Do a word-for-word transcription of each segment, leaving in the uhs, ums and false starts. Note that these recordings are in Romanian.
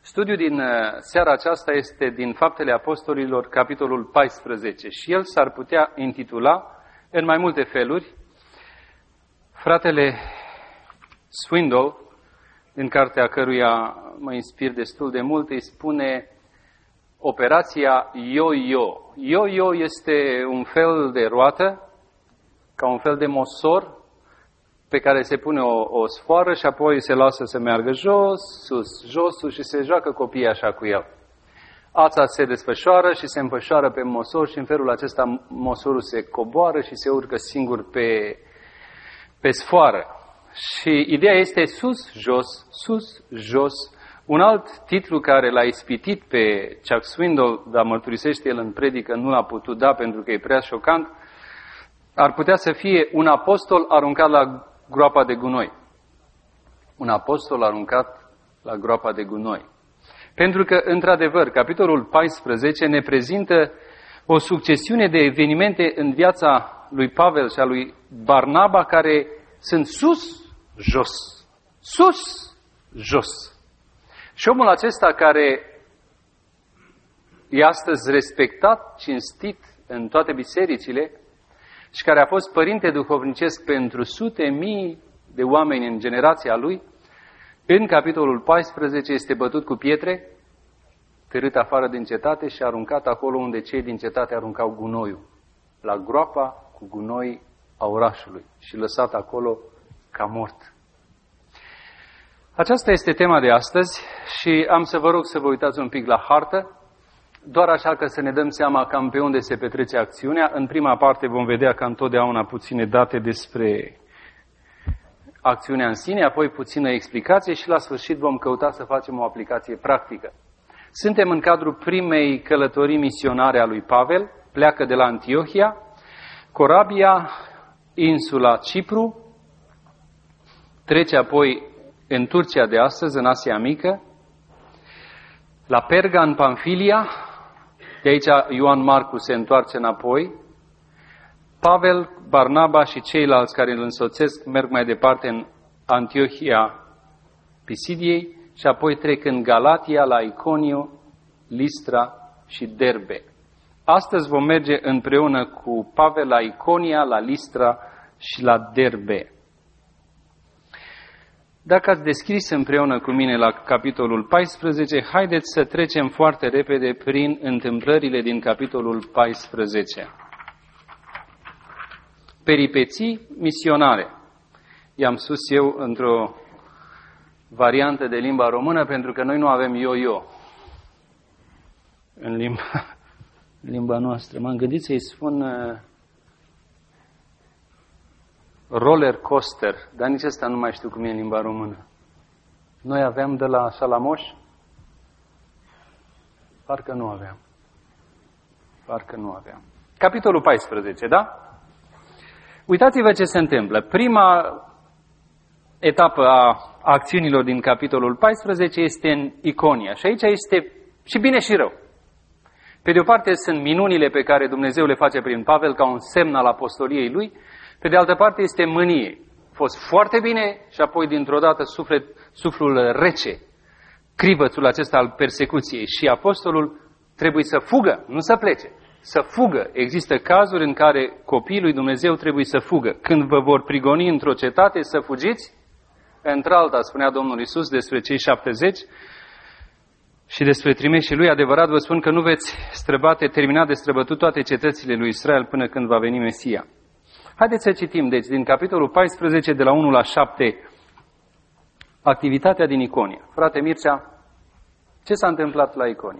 Studiul din seara aceasta este din Faptele Apostolilor, capitolul paisprezece, și el s-ar putea intitula în mai multe feluri. Fratele Swindoll, din cartea căruia mă inspir destul de mult, îi spune operația yo-yo. Yo-yo este un fel de roată, ca un fel de mosor, pe care se pune o, o sfoară și apoi se lasă să meargă jos, sus, jos, sus și se joacă copiii așa cu el. Ața se desfășoară și se împășoară pe mosor și în felul acesta mosorul se coboară și se urcă singur pe, pe sfoară. Și ideea este sus, jos, sus, jos. Un alt titlu care l-a ispitit pe Chuck Swindoll, dar mărturisește el în predică, nu l-a putut da pentru că e prea șocant, ar putea să fie un apostol aruncat la groapa de gunoi. Un apostol aruncat la groapa de gunoi. Pentru că, într-adevăr, capitolul paisprezece ne prezintă o succesiune de evenimente în viața lui Pavel și a lui Barnaba care sunt sus, jos. Sus, jos. Și omul acesta care e astăzi respectat, cinstit în toate bisericile, și care a fost părinte duhovnicesc pentru sute mii de oameni în generația lui, în capitolul paisprezece este bătut cu pietre, târât afară din cetate și aruncat acolo unde cei din cetate aruncau gunoiul, la groapa cu gunoi a orașului și lăsat acolo ca mort. Aceasta este tema de astăzi și am să vă rog să vă uitați un pic la hartă, doar așa că să ne dăm seama cam pe unde se petrece acțiunea. În prima parte vom vedea ca întotdeauna puține date despre acțiunea în sine, apoi puțină explicație și la sfârșit vom căuta să facem o aplicație practică. Suntem în cadrul primei călătorii misionare a lui Pavel, pleacă de la Antiohia, corabia, insula Cipru, trece apoi în Turcia de astăzi, în Asia Mică, la Perga, în Pamfilia. De aici Ioan Marcu se întoarce înapoi. Pavel, Barnaba și ceilalți care îl însoțesc merg mai departe în Antiohia Pisidiei și apoi trec în Galatia, la Iconio, Listra și Derbe. Astăzi vom merge împreună cu Pavel la Iconia, la Listra și la Derbe. Dacă ați descris împreună cu mine la capitolul paisprezece, haideți să trecem foarte repede prin întâmplările din capitolul paisprezece. Peripeții misionare. I-am spus eu într-o variantă de limba română, pentru că noi nu avem yo-yo în limba, limba noastră. M-am gândit să-i spun uh, roller coaster, dar nici ăsta nu mai știu cum e în limba română. Noi aveam de la Salamoș? Parcă nu aveam. Parcă nu aveam. Capitolul paisprezece, da? Uitați-vă ce se întâmplă. Prima etapă a acțiunilor din capitolul paisprezece este în Iconia. Și aici este și bine și rău. Pe de o parte sunt minunile pe care Dumnezeu le face prin Pavel ca un semn al apostoliei lui. Pe de altă parte este mânie. A fost foarte bine și apoi dintr-o dată suflet, suflul rece, crivățul acesta al persecuției. Și apostolul trebuie să fugă, nu să plece, să fugă. Există cazuri în care copiii lui Dumnezeu trebuie să fugă. Când vă vor prigoni într-o cetate, să fugiți într-alta, spunea Domnul Iisus despre cei șaptezeci și despre trimeșii lui. Adevărat vă spun că nu veți străbate, termina de străbătut toate cetățile lui Israel până când va veni Mesia. Haideți să citim, deci, din capitolul paisprezece, de la unu la șapte, activitatea din Iconia. Frate Mircea, ce s-a întâmplat la Iconia?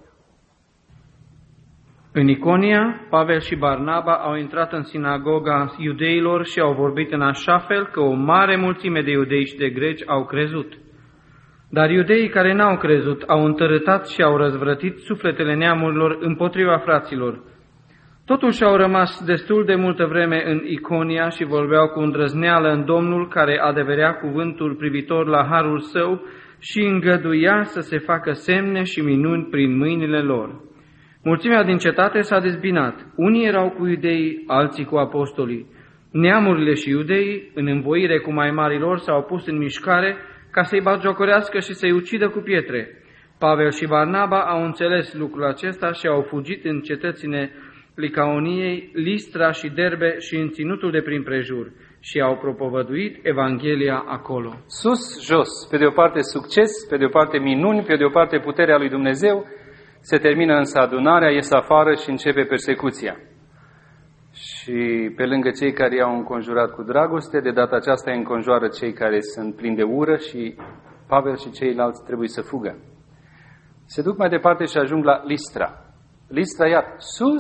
În Iconia, Pavel și Barnaba au intrat în sinagoga iudeilor și au vorbit în așa fel că o mare mulțime de iudei și de greci au crezut. Dar iudeii care n-au crezut au întărâtat și au răzvrătit sufletele neamurilor împotriva fraților. Totuși au rămas destul de multă vreme în Iconia și vorbeau cu îndrăzneală în Domnul, care adeverea cuvântul privitor la harul său și îngăduia să se facă semne și minuni prin mâinile lor. Mulțimea din cetate s-a dezbinat. Unii erau cu iudeii, alții cu apostolii. Neamurile și iudeii, în învoire cu mai marilor, s-au pus în mișcare ca să-i batjocorească și să-i ucidă cu pietre. Pavel și Barnaba au înțeles lucrul acesta și au fugit în cetățile Licaoniei, Listra și Derbe și în ținutul de prin prejur și au propovăduit Evanghelia acolo. Sus, jos, pe de o parte succes, pe de o parte minuni, pe de o parte puterea lui Dumnezeu, se termină însă adunarea, ies afară și începe persecuția. Și pe lângă cei care i-au înconjurat cu dragoste, de data aceasta îi înconjoară cei care sunt plini de ură și Pavel și ceilalți trebuie să fugă. Se duc mai departe și ajung la Listra. Listra iar sus,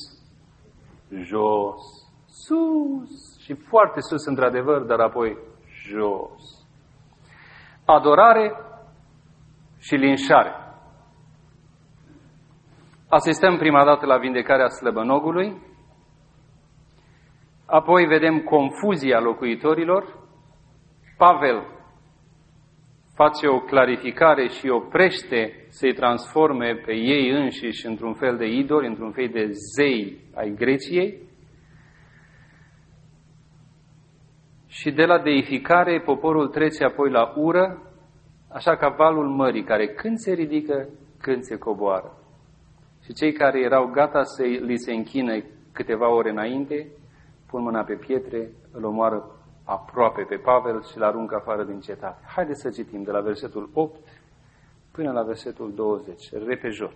jos, sus și foarte sus într-adevăr, dar apoi jos. Adorare și linșare. Asistăm prima dată la vindecarea slăbănogului, apoi vedem confuzia locuitorilor. Pavel face o clarificare și oprește să-i transforme pe ei înșiși într-un fel de idoli, într-un fel de zei ai Greciei. Și de la deificare, poporul trece apoi la ură, așa ca valul mării, care când se ridică, când se coboară. Și cei care erau gata să li se închine câteva ore înainte, pun mâna pe pietre, îl omoară aproape pe Pavel și îl aruncă afară din cetate. Haideți să citim de la versetul opt până la versetul douăzeci, repejor.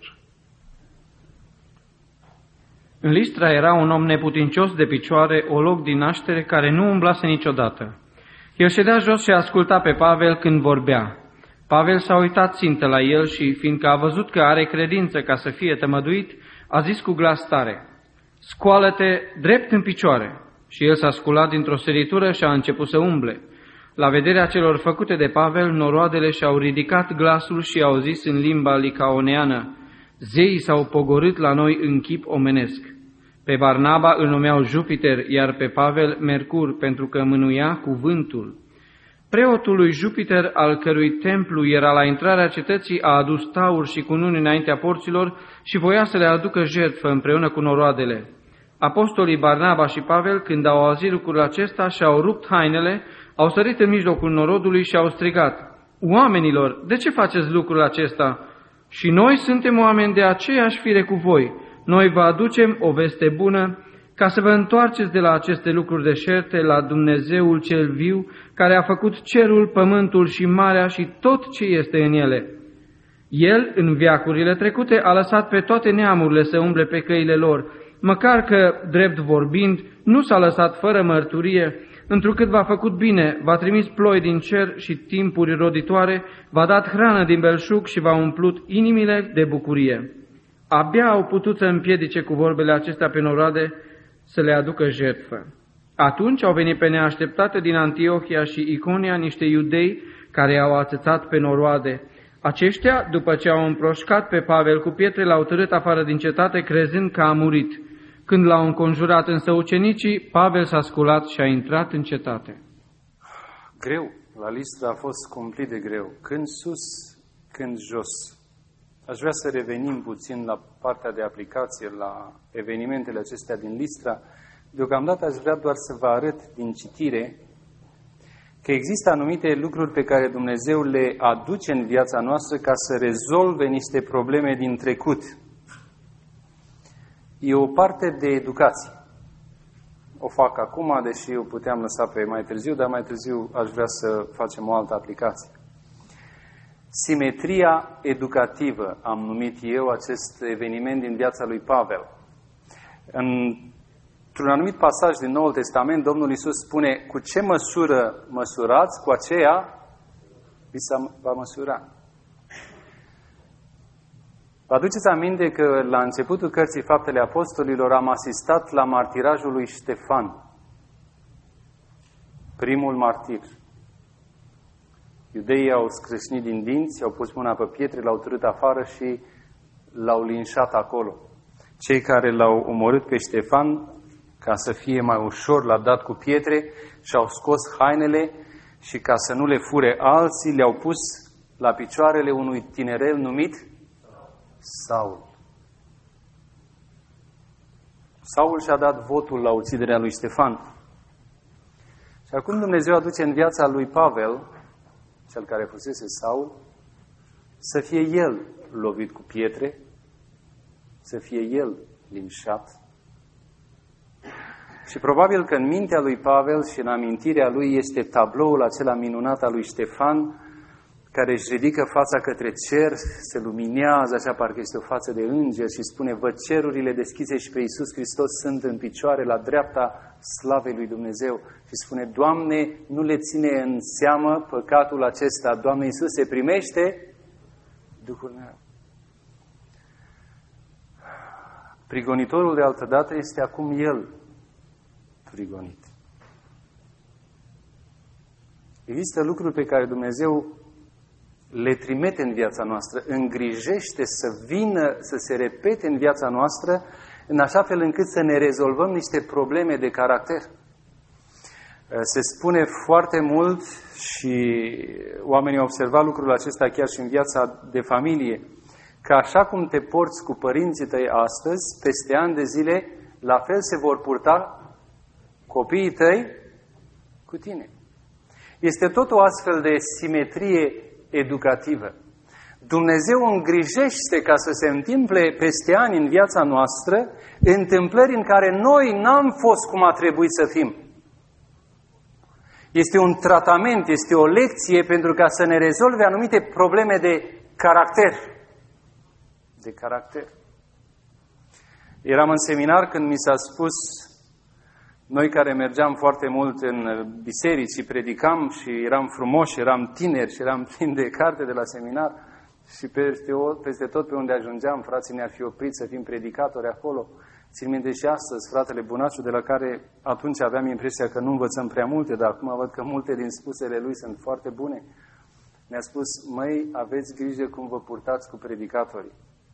În Listra era un om neputincios de picioare, o loc din naștere, care nu umblase niciodată. El ședea jos și asculta pe Pavel când vorbea. Pavel s-a uitat țintă la el și, fiindcă a văzut că are credință ca să fie tămăduit, a zis cu glas tare: "Scoală-te drept în picioare." Și el s-a sculat dintr-o săritură și a început să umble. La vederea celor făcute de Pavel, noroadele și-au ridicat glasul și au zis în limba licaoneană: "Zeii s-au pogorât la noi în chip omenesc." Pe Barnaba îl numeau Jupiter, iar pe Pavel Mercur, pentru că mânuia cuvântul. Preotul lui Jupiter, al cărui templu era la intrarea cetății, a adus tauri și cununi înaintea porților și voia să le aducă jertfă împreună cu noroadele. Apostolii Barnaba și Pavel, când au auzit lucrul acesta, și-au rupt hainele, au sărit în mijlocul norodului și au strigat: "Oamenilor, de ce faceți lucrul acesta? Și noi suntem oameni de aceeași fire cu voi. Noi vă aducem o veste bună, ca să vă întoarceți de la aceste lucruri deșerte la Dumnezeul cel viu, care a făcut cerul, pământul și marea și tot ce este în ele. El, în veacurile trecute, a lăsat pe toate neamurile să umble pe căile lor, măcar că, drept vorbind, nu s-a lăsat fără mărturie, întrucât v-a făcut bine, v-a trimis ploi din cer și timpuri roditoare, v-a dat hrană din belșug și v-a umplut inimile de bucurie. Abia au putut să împiedice cu vorbele acestea pe noroade să le aducă jertfă. Atunci au venit pe neașteptate din Antiohia și Iconia niște iudei care au ațățat pe noroade. Aceștia, după ce au împroșcat pe Pavel cu pietre, l-au târât afară din cetate, crezând că a murit. Când l-au înconjurat însă ucenicii, Pavel s-a sculat și a intrat în cetate. Greu. La Listra a fost cumplit de greu. Când sus, când jos. Aș vrea să revenim puțin la partea de aplicație, la evenimentele acestea din Listra. Deocamdată aș vrea doar să vă arăt din citire că există anumite lucruri pe care Dumnezeu le aduce în viața noastră ca să rezolve niște probleme din trecut. E o parte de educație. O fac acum, deși eu puteam lăsa pe mai târziu, dar mai târziu aș vrea să facem o altă aplicație. Simetria educativă, am numit eu acest eveniment din viața lui Pavel. Într-un anumit pasaj din Noul Testament, Domnul Iisus spune: cu ce măsură măsurați, cu aceea vi se va măsura. Vă aduceți aminte că la începutul cărții Faptele Apostolilor am asistat la martirajul lui Ștefan, primul martir. Iudeii au scrâșnit din dinți, au pus mâna pe pietre, l-au târât afară și l-au linșat acolo. Cei care l-au omorât pe Ștefan, ca să fie mai ușor, l-au dat cu pietre și au scos hainele și ca să nu le fure alții, le-au pus la picioarele unui tinerel numit Saul. Saul și-a dat votul la uciderea lui Ștefan. Și acum Dumnezeu aduce în viața lui Pavel, cel care fusese Saul, să fie el lovit cu pietre, să fie el linșat. Și probabil că în mintea lui Pavel și în amintirea lui este tabloul acela minunat al lui Ștefan, care își ridică fața către cer, se luminează, așa parcă este o față de înger și spune: văd cerurile deschise și pe Iisus Hristos sunt în picioare la dreapta slavei lui Dumnezeu. Și spune: Doamne, nu le ține în seamă păcatul acesta. Doamne Iisuse, primește Duhul meu. Prigonitorul de altădată este acum el prigonit. Există lucruri pe care Dumnezeu le trimite în viața noastră, îngrijește să vină, să se repete în viața noastră, în așa fel încât să ne rezolvăm niște probleme de caracter. Se spune foarte mult și oamenii au observat lucrul acesta chiar și în viața de familie, că așa cum te porți cu părinții tăi astăzi, peste ani de zile, la fel se vor purta copiii tăi cu tine. Este tot o astfel de simetrie educativă. Dumnezeu îngrijește ca să se întâmple peste ani în viața noastră întâmplări în care noi n-am fost cum a trebuit să fim. Este un tratament, este o lecție pentru ca să ne rezolve anumite probleme de caracter. De caracter. Eram în seminar când mi s-a spus, noi care mergeam foarte mult în biserici și predicam și eram frumoși, eram tineri și eram plini de carte de la seminar și peste, o, peste tot pe unde ajungeam, frații ne-ar fi oprit să fim predicatori acolo. Țin minte și astăzi, fratele Bunaciu, de la care atunci aveam impresia că nu învățăm prea multe, dar acum văd că multe din spusele lui sunt foarte bune. Mi-a spus: măi, aveți grijă cum vă purtați cu predicatorii.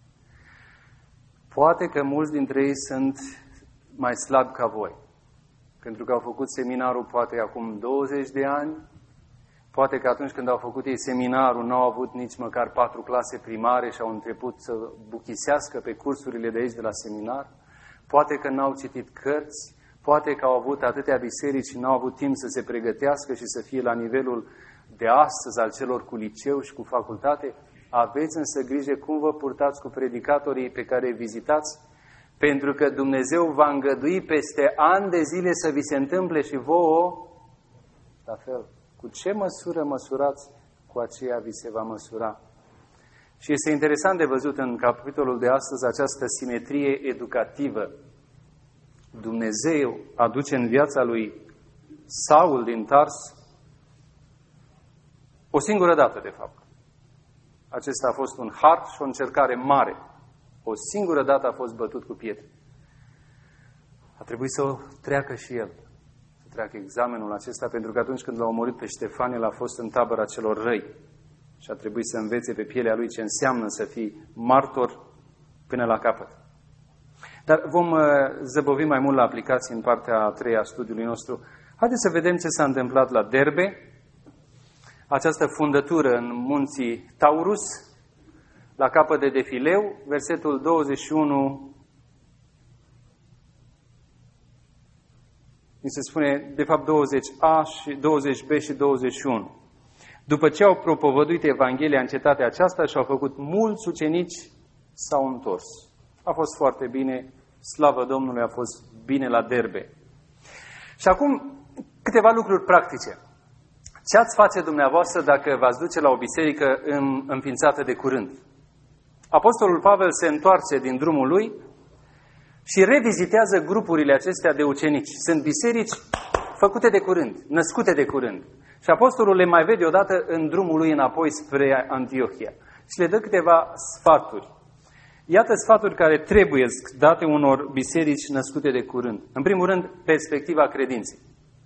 Poate că mulți dintre ei sunt mai slabi ca voi. Pentru că au făcut seminarul poate acum douăzeci de ani, poate că atunci când au făcut ei seminarul n-au avut nici măcar patru clase primare și au început să buchisească pe cursurile de aici de la seminar, poate că n-au citit cărți, poate că au avut atâtea biserici și n-au avut timp să se pregătească și să fie la nivelul de astăzi al celor cu liceu și cu facultate. Aveți însă grijă cum vă purtați cu predicatorii pe care îi vizitați, pentru că Dumnezeu va îngădui peste ani de zile să vi se întâmple și vouă la fel. Cu ce măsură măsurați, cu aceea vi se va măsura. Și este interesant de văzut în capitolul de astăzi această simetrie educativă. Dumnezeu aduce în viața lui Saul din Tars o singură dată, de fapt. Acesta a fost un har și o încercare mare. O singură dată a fost bătut cu pietre. A trebuit să o treacă și el. Să treacă examenul acesta, pentru că atunci când l-a omorât pe Ștefan, el a fost în tabăra celor răi. Și a trebuit să învețe pe pielea lui ce înseamnă să fii martor până la capăt. Dar vom zăbovi mai mult la aplicații în partea a treia a studiului nostru. Haideți să vedem ce s-a întâmplat la Derbe, această fundătură în munții Taurus, la capăt de defileu, versetul douăzeci și unu, mi se spune, de fapt douăzeci a și douăzeci b și douăzeci și unu. După ce au propovăduit Evanghelia în cetatea aceasta și au făcut mulți ucenici, s-au întors. A fost foarte bine, slavă Domnului, a fost bine la Derbe. Și acum câteva lucruri practice. Ce ați face dumneavoastră dacă v-ați duce la o biserică înființată de curând? Apostolul Pavel se întoarce din drumul lui și revizitează grupurile acestea de ucenici. Sunt biserici făcute de curând, născute de curând. Și apostolul le mai vede odată în drumul lui înapoi spre Antiohia. Și le dă câteva sfaturi. Iată sfaturi care trebuie date unor biserici născute de curând. În primul rând, perspectiva credinței.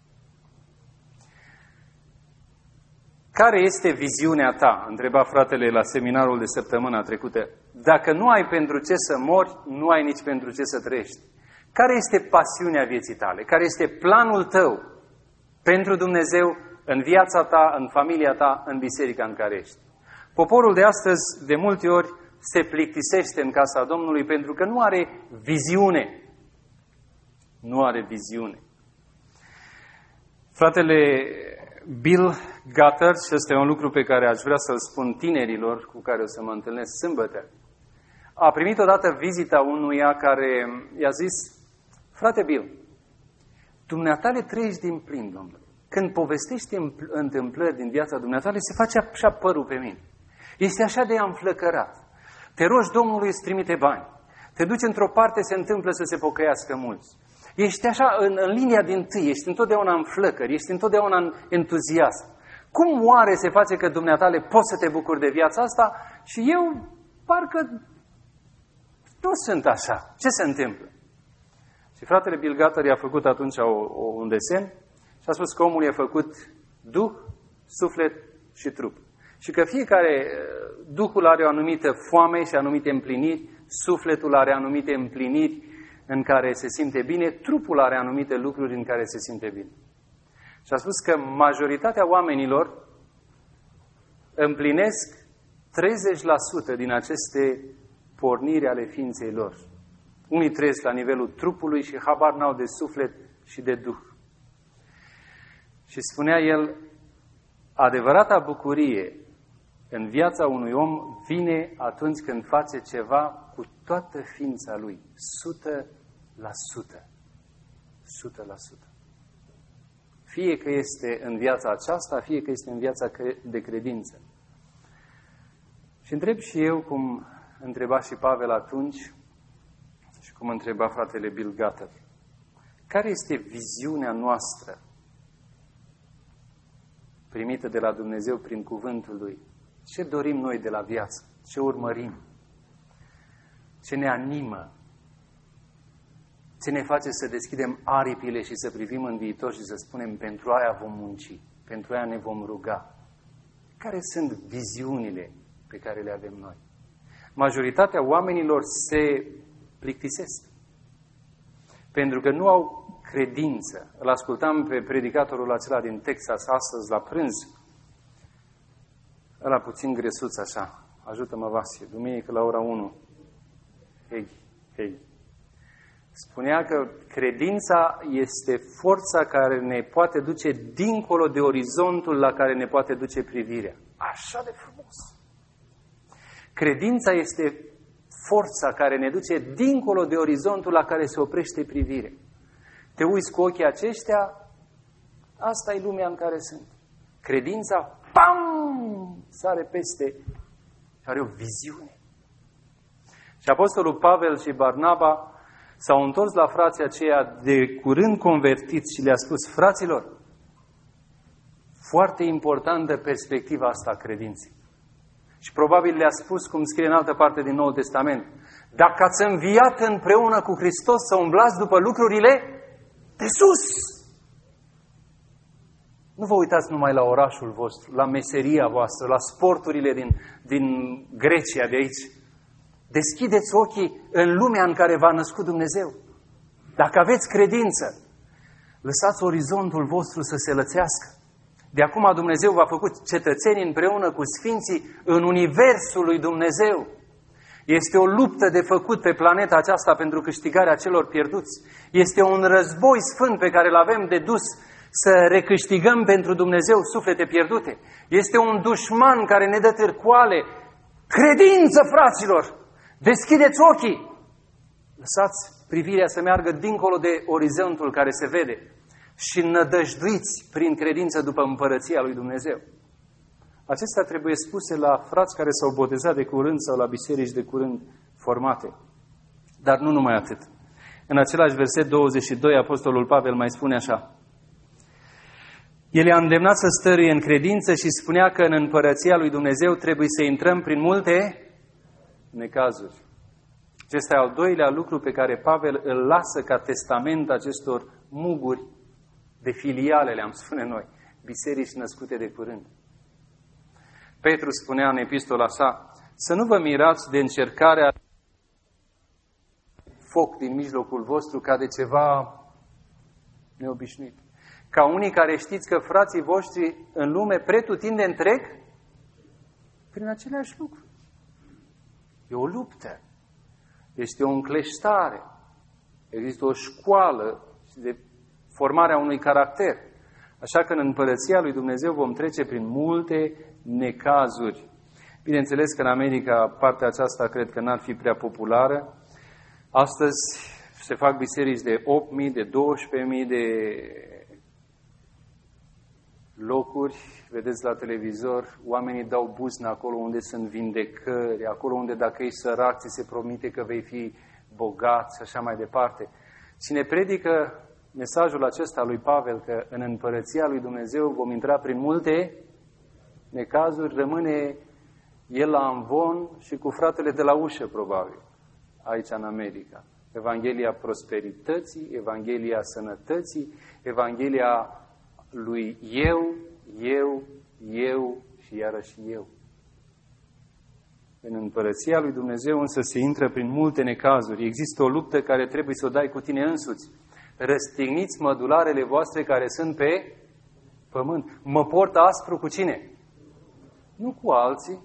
Care este viziunea ta? Întreba fratele la seminarul de săptămâna trecută. Dacă nu ai pentru ce să mori, nu ai nici pentru ce să trăiești. Care este pasiunea vieții tale? Care este planul tău pentru Dumnezeu în viața ta, în familia ta, în biserica în care ești? Poporul de astăzi, de multe ori, se plictisește în casa Domnului pentru că nu are viziune. Nu are viziune. Fratele Bill Gutter, și ăsta e un lucru pe care aș vrea să-l spun tinerilor cu care o să mă întâlnesc sâmbătă, a primit odată vizita unuia care i-a zis: frate Bill, dumneatale trăiești din plin, domnule. Când povestești întâmplări din viața dumneatale, se face așa părul pe mine. Este așa de înflăcărat. Te rogi Domnului, îți trimite bani. Te duci într-o parte, se întâmplă să se pocăiască mulți. Ești așa în, în linia din tâi, ești întotdeauna în flăcări, ești întotdeauna în entuziasm. Cum oare se face că dumneatale poți să te bucuri de viața asta și eu parcă nu sunt așa? Ce se întâmplă? Și fratele Bill Gutter i-a făcut atunci o, o, un desen și a spus că omul e făcut duh, suflet și trup. Și că fiecare, duhul are o anumită foame și anumite împliniri, sufletul are anumite împliniri în care se simte bine, trupul are anumite lucruri în care se simte bine. Și a spus că majoritatea oamenilor împlinesc treizeci la sută din aceste porniri ale ființei lor. Unii trăiesc la nivelul trupului și habar n-au de suflet și de duh. Și spunea el, adevărata bucurie în viața unui om vine atunci când face ceva cu toată ființa lui. Sută la sută. Sută la sută. Fie că este în viața aceasta, fie că este în viața de credință. Și întreb și eu, cum întreba și Pavel atunci, și cum întreba fratele Bill Gutter, care este viziunea noastră primită de la Dumnezeu prin cuvântul Lui? Ce dorim noi de la viață? Ce urmărim? Ce ne animă? Ce ne face să deschidem aripile și să privim în viitor și să spunem, pentru aia vom munci, pentru aia ne vom ruga? Care sunt viziunile pe care le avem noi? Majoritatea oamenilor se plictisesc, pentru că nu au credință. Îl ascultam pe predicatorul acela din Texas astăzi la prânz, ăla puțin gresuț așa, ajută-mă Vasie, duminică la ora unu. Hei, hei. Spunea că credința este forța care ne poate duce dincolo de orizontul la care ne poate duce privirea. Așa de frumos! Credința este forța care ne duce dincolo de orizontul la care se oprește privirea. Te uiți cu ochii aceștia, asta e lumea în care sunt. Credința, pam, sare peste și are o viziune. Și apostolul Pavel și Barnaba s-au întors la frații aceia de curând convertiți și le-a spus, fraților, foarte importantă perspectiva asta a credinței. Și probabil le-a spus, cum scrie în altă parte din Noul Testament, dacă ați înviat împreună cu Hristos să umblați după lucrurile de sus. Nu vă uitați numai la orașul vostru, la meseria voastră, la sporturile din, din Grecia de aici. Deschideți ochii în lumea în care v-a născut Dumnezeu. Dacă aveți credință, lăsați orizontul vostru să se lățească. De acum Dumnezeu v-a făcut cetățeni împreună cu sfinții în universul lui Dumnezeu. Este o luptă de făcut pe planeta aceasta pentru câștigarea celor pierduți. Este un război sfânt pe care îl avem de dus să recâștigăm pentru Dumnezeu suflete pierdute. Este un dușman care ne dă târcoale. Credință, fraților! Deschideți ochii! Lăsați privirea să meargă dincolo de orizontul care se vede și nădăjduiți prin credință după împărăția lui Dumnezeu. Acestea trebuie spuse la frați care s-au botezat de curând sau la biserici de curând formate. Dar nu numai atât. În același verset douăzeci și doi, apostolul Pavel mai spune așa. El i-a îndemnat să stăruie în credință și spunea că în împărăția lui Dumnezeu trebuie să intrăm prin multe necazuri. Acesta e al doilea lucru pe care Pavel îl lasă ca testament acestor muguri de filiale, le-am spune noi, biserici născute de curând. Petru spunea în epistola sa, să nu vă mirați de încercarea foc din mijlocul vostru ca de ceva neobișnuit. Ca unii care știți că frații voștri în lume pretutindeni trec prin aceleași lucruri. E o luptă. Este o încleștare. Există o școală de formarea unui caracter. Așa că în împărăția lui Dumnezeu vom trece prin multe necazuri. Bineînțeles că în America partea aceasta cred că n-ar fi prea populară. Astăzi se fac biserici de opt mii, de douăsprezece mii de locuri. Vedeți la televizor, oamenii dau buznă acolo unde sunt vindecări, acolo unde dacă ești sărac, ți se promite că vei fi bogat și așa mai departe. Cine predică mesajul acesta lui Pavel, că în împărăția lui Dumnezeu vom intra prin multe necazuri, rămâne el la amvon și cu fratele de la ușă, probabil, aici în America. Evanghelia prosperității, Evanghelia sănătății, Evanghelia lui eu, eu, eu și iarăși eu. În împărăția lui Dumnezeu însă se intră prin multe necazuri. Există o luptă care trebuie să o dai cu tine însuți. Răstigniți mădularele voastre care sunt pe pământ. Mă port aspru cu cine? Nu cu alții.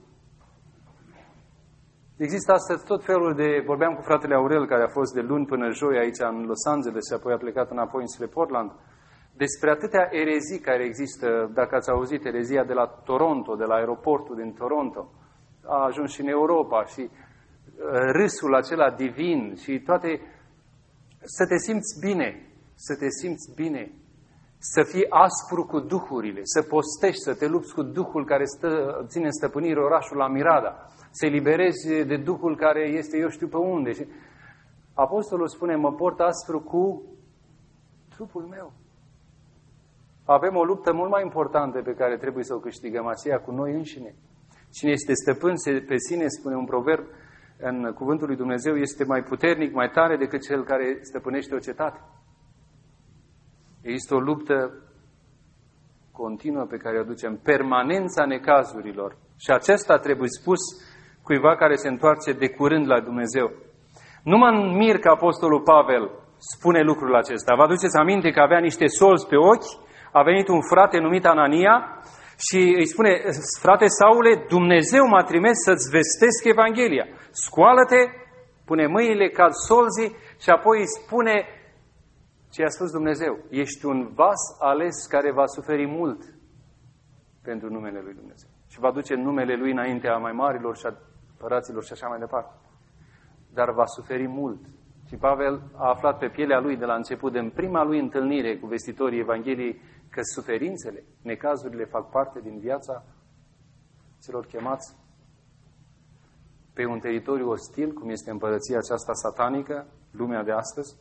Există astăzi tot felul de... Vorbeam cu fratele Aurel, care a fost de luni până joi aici în Los Angeles și apoi a plecat înapoi înspre Portland, despre atâtea erezii care există, dacă ați auzit erezia de la Toronto, de la aeroportul din Toronto, a ajuns și în Europa și râsul acela divin și toate... Să te simți bine, să te simți bine, să fii aspru cu duhurile, să postești, să te lupți cu duhul care stă, ține în stăpânire orașul la Mirada, să eliberezi de duhul care este eu știu pe unde. Și apostolul spune, mă port aspru cu trupul meu. Avem o luptă mult mai importantă pe care trebuie să o câștigăm, aceea cu noi înșine. Cine este stăpân pe sine, spune un proverb, în cuvântul lui Dumnezeu, este mai puternic, mai tare decât cel care stăpânește o cetate. Există o luptă continuă pe care o ducem, permanența necazurilor. Și acesta trebuie spus cuiva care se întoarce de curând la Dumnezeu. Nu mă mir că apostolul Pavel spune lucrul acesta. Vă aduceți aminte că avea niște solzi pe ochi, a venit un frate numit Anania și îi spune, frate Saule, Dumnezeu m-a trimis să-ți vestesc Evanghelia. Scoală-te, pune mâinile, cad solzii și apoi îi spune ce a spus Dumnezeu. Ești un vas ales care va suferi mult pentru numele lui Dumnezeu. Și va duce numele lui înaintea mai marilor și a păraților și așa mai departe. Dar va suferi mult. Și Pavel a aflat pe pielea lui de la început, în prima lui întâlnire cu vestitorii Evangheliei, că suferințele, necazurile fac parte din viața celor chemați pe un teritoriu ostil, cum este împărăția aceasta satanică, lumea de astăzi,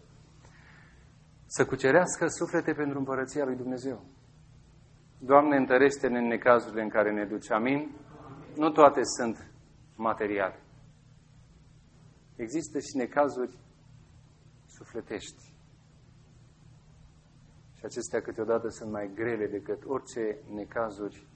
să cucerească suflete pentru împărăția lui Dumnezeu. Doamne, întărește-ne în necazurile în care ne duci. Amin? Nu toate sunt materiale. Există și necazuri sufletești. Și acestea câteodată sunt mai grele decât orice necazuri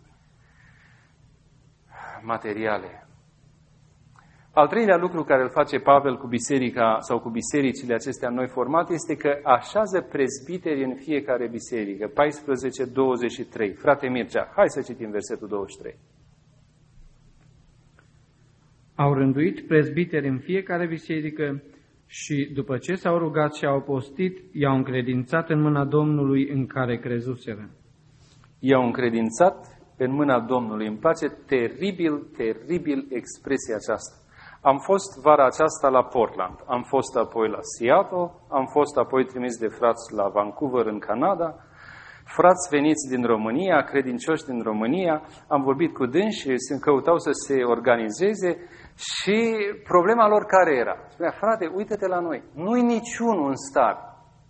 materiale. Al treilea lucru care îl face Pavel cu biserica sau cu bisericile acestea noi formate este că așează prezbiteri în fiecare biserică. paisprezece douăzeci și trei. Frate Mircea, hai să citim versetul douăzeci și trei. Au rânduit prezbiteri în fiecare biserică și după ce s-au rugat și au postit, i-au încredințat în mâna Domnului în care crezuseră. I-au încredințat în mâna Domnului. Îmi place teribil, teribil expresia aceasta. Am fost vara aceasta la Portland, am fost apoi la Seattle, am fost apoi trimis de frați la Vancouver în Canada, frați veniți din România, credincioși din România, am vorbit cu dânsi, se căutau să se organizeze și problema lor care era? Spunea, frate, uite-te la noi, nu-i niciunul în stare.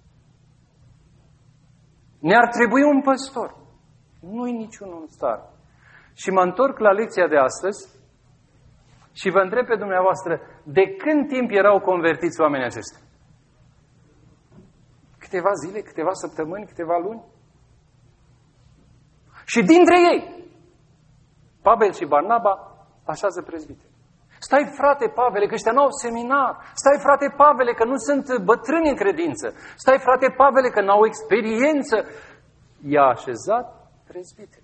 Ne-ar trebui un păstor. Nu-i niciunul în stare. Și mă întorc la lecția de astăzi și vă întreb pe dumneavoastră, de când timp erau convertiți oamenii aceștia? Câteva zile, câteva săptămâni, câteva luni? Și dintre ei, Pavel și Barnaba așează prezbiteri. Stai, frate Pavele, că ăștia nu au seminar. Stai, frate Pavele, că nu sunt bătrâni în credință. Stai, frate Pavele, că nu au experiență. I-a așezat prezbiteri.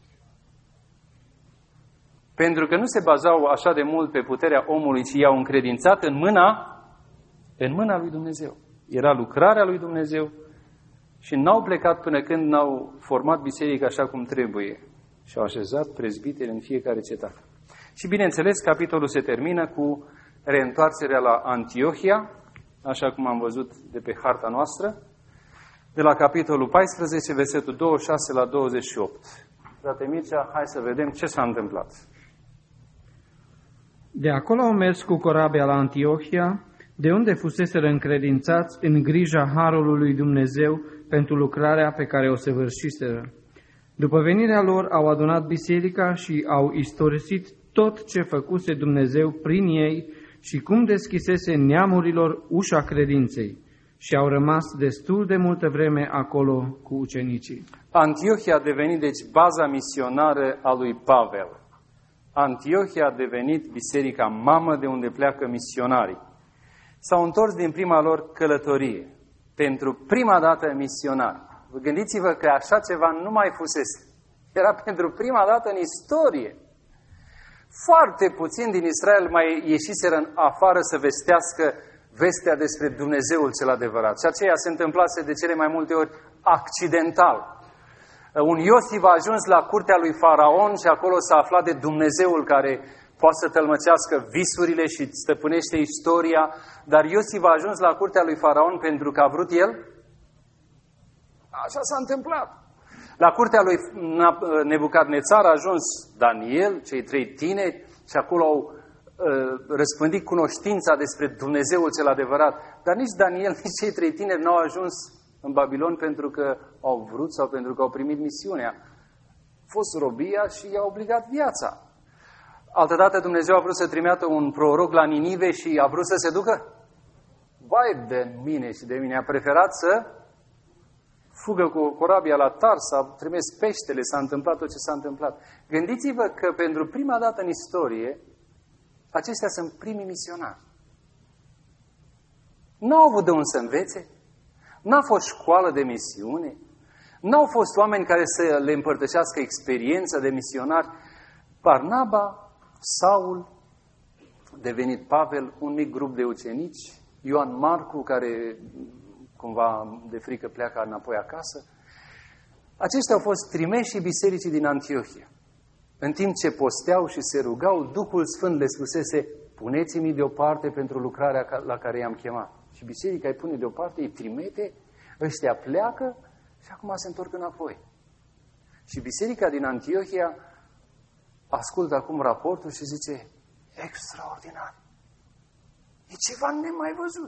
Pentru că nu se bazau așa de mult pe puterea omului, ci i-au încredințat în mâna, în mâna lui Dumnezeu. Era lucrarea lui Dumnezeu Și n-au plecat până când n-au format biserica așa cum trebuie. Și au așezat prezbiteri în fiecare cetate. Și bineînțeles, capitolul se termină cu reîntoarcerea la Antiohia, așa cum am văzut de pe harta noastră, de la capitolul paisprezece, versetul douăzeci și șase la douăzeci și opt. Frate Mircea, hai să vedem ce s-a întâmplat. De acolo au mers cu corabia la Antiohia, de unde fuseseră încredințați în grija harului lui Dumnezeu pentru lucrarea pe care o săvârșiseră. După venirea lor, au adunat biserica și au istorisit tot ce făcuse Dumnezeu prin ei și cum deschisese neamurilor ușa credinței. Și au rămas destul de multă vreme acolo cu ucenicii. Antiohia a devenit, deci, baza misionară a lui Pavel. Antiohia a devenit biserica mamă de unde pleacă misionarii. S-au întors din prima lor călătorie. Pentru prima dată misionari. Vă gândiți-vă că așa ceva nu mai fusese. Era pentru prima dată în istorie. Foarte puțin din Israel mai ieșiseră în afară să vestească vestea despre Dumnezeul cel adevărat. Și aceea se întâmplase de cele mai multe ori accidental. Un Iosif a ajuns la curtea lui Faraon și acolo s-a aflat de Dumnezeul care poate să tălmăcească visurile și stăpânește istoria, dar Iosif a ajuns la curtea lui Faraon pentru că a vrut el? Așa s-a întâmplat. La curtea lui Nebucadnețar a ajuns Daniel, cei trei tineri, și acolo au răspândit cunoștința despre Dumnezeul cel adevărat. Dar nici Daniel, nici cei trei tineri n-au ajuns în Babilon pentru că au vrut sau pentru că au primit misiunea. A fost robia și i-a obligat viața. Altădată Dumnezeu a vrut să trimită un proroc la Ninive și a vrut să se ducă? Vai de mine și de mine, a preferat să fugă cu corabia la Tars, a trimis peștele, s-a întâmplat tot ce s-a întâmplat. Gândiți-vă că pentru prima dată în istorie, aceștia sunt primii misionari. N-au avut de unde să învețe, n-a fost școală de misiune, n-au fost oameni care să le împărtășească experiența de misionari. Barnaba, Saul, devenit Pavel, un mic grup de ucenici, Ioan Marcu, care cumva de frică pleacă înapoi acasă. Aceștia au fost trimeșii bisericii din Antiohia. În timp ce posteau și se rugau, Duhul Sfânt le spusese, puneți-mi deoparte pentru lucrarea la care i-am chemat. Și biserica îi pune deoparte, îi trimite, ăștia pleacă și acum se întorc înapoi. Și biserica din Antiohia ascultă acum raportul și zice, extraordinar, e ceva nemai văzut.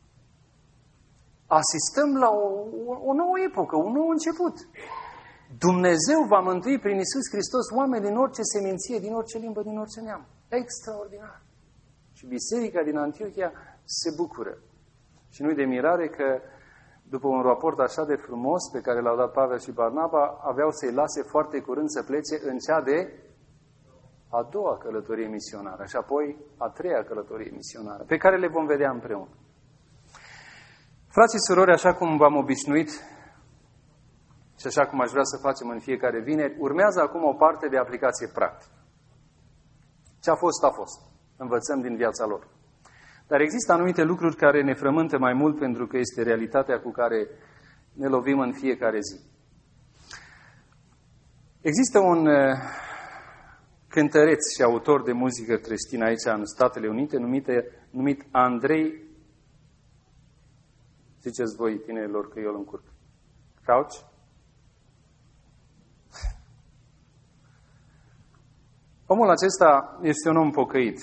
Asistăm la o, o nouă epocă, un nou început. Dumnezeu va mântui prin Iisus Hristos oameni din orice seminție, din orice limbă, din orice neam. Extraordinar. Și biserica din Antiohia se bucură. Și nu-i de mirare că după un raport așa de frumos pe care l-au dat Pavel și Barnaba, aveau să-i lase foarte curând să plece în cea de a doua călătorie misionară și apoi a treia călătorie misionară, pe care le vom vedea împreună. Frații și surori, așa cum v-am obișnuit și așa cum aș vrea să facem în fiecare vineri, urmează acum o parte de aplicație practică. Ce a fost, a fost. Învățăm din viața lor. Dar există anumite lucruri care ne frământă mai mult pentru că este realitatea cu care ne lovim în fiecare zi. Există un uh, cântăreț și autor de muzică creștină aici în Statele Unite, numite, numit Andrei. Ziceți voi, tinerilor, că eu îl încurc. Crouch? Omul acesta este un om pocăit.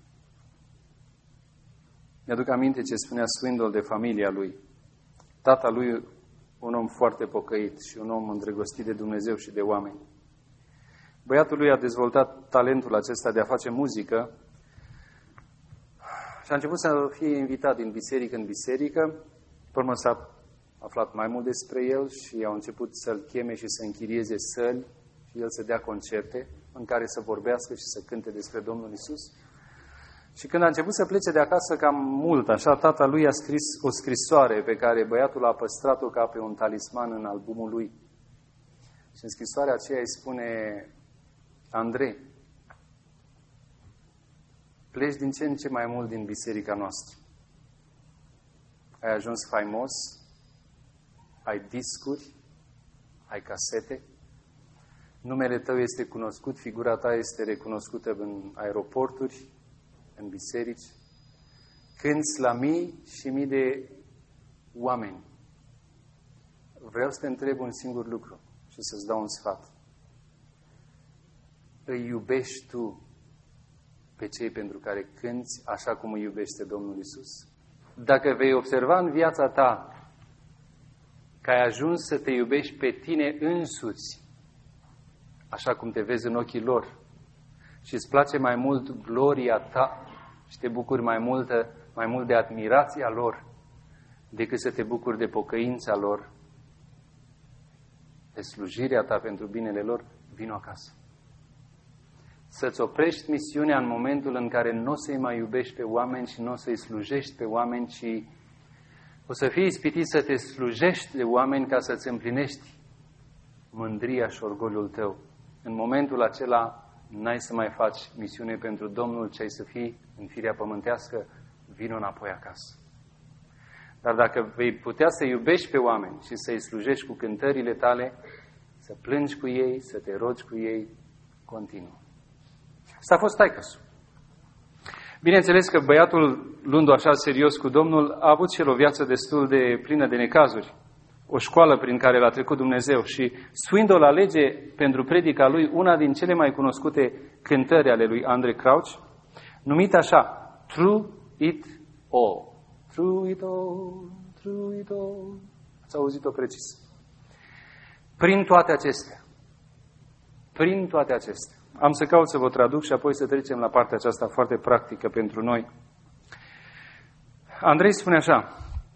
Mi-aduc aminte ce spunea Swindoll de familia lui. Tata lui, un om foarte pocăit și un om îndrăgostit de Dumnezeu și de oameni. Băiatul lui a dezvoltat talentul acesta de a face muzică și a început să fie invitat din biserică în biserică. Pe urmă s-a aflat mai mult despre el și au început să-l cheme și să închirieze săli și el să dea concerte în care să vorbească și să cânte despre Domnul Isus. Și când a început să plece de acasă cam mult, așa, tata lui a scris o scrisoare pe care băiatul a păstrat-o ca pe un talisman în albumul lui. Și în scrisoarea aceea îi spune, Andrei, pleci din ce în ce mai mult din biserica noastră. Ai ajuns faimos, ai discuri, ai casete, numele tău este cunoscut, figura ta este recunoscută în aeroporturi, în biserici, cânți la mii și mii de oameni. Vreau să te întreb un singur lucru și să-ți dau un sfat. Îi iubești tu pe cei pentru care cânți așa cum îi iubește Domnul Iisus? Dacă vei observa în viața ta că ai ajuns să te iubești pe tine însuți, așa cum te vezi în ochii lor, și îți place mai mult gloria ta și te bucuri mai, multă, mai mult de admirația lor decât să te bucuri de pocăința lor, de slujirea ta pentru binele lor, vino acasă. Să-ți oprești misiunea în momentul în care nu o să-i mai iubești pe oameni și nu o să-i slujești pe oameni, ci o să fii ispitit să te slujești de oameni ca să-ți împlinești mândria și orgoliul tău. În momentul acela n-ai să mai faci misiune pentru Domnul, ci ai să fii în firea pământească, vino înapoi acasă. Dar dacă vei putea să iubești pe oameni și să-i slujești cu cântările tale, să plângi cu ei, să te rogi cu ei, continuă. Asta a fost taică-su. Bineînțeles că băiatul, luând-o așa serios cu Domnul, a avut și el o viață destul de plină de necazuri. O școală prin care l-a trecut Dumnezeu și Swindoll alege pentru predica lui una din cele mai cunoscute cântări ale lui Andrae Crouch, numită așa, Through It All. Through it all, through it all. Ați auzit-o precis. Prin toate acestea. Prin toate acestea. Am să caut să vă traduc și apoi să trecem la partea aceasta foarte practică pentru noi. Andrei spune așa: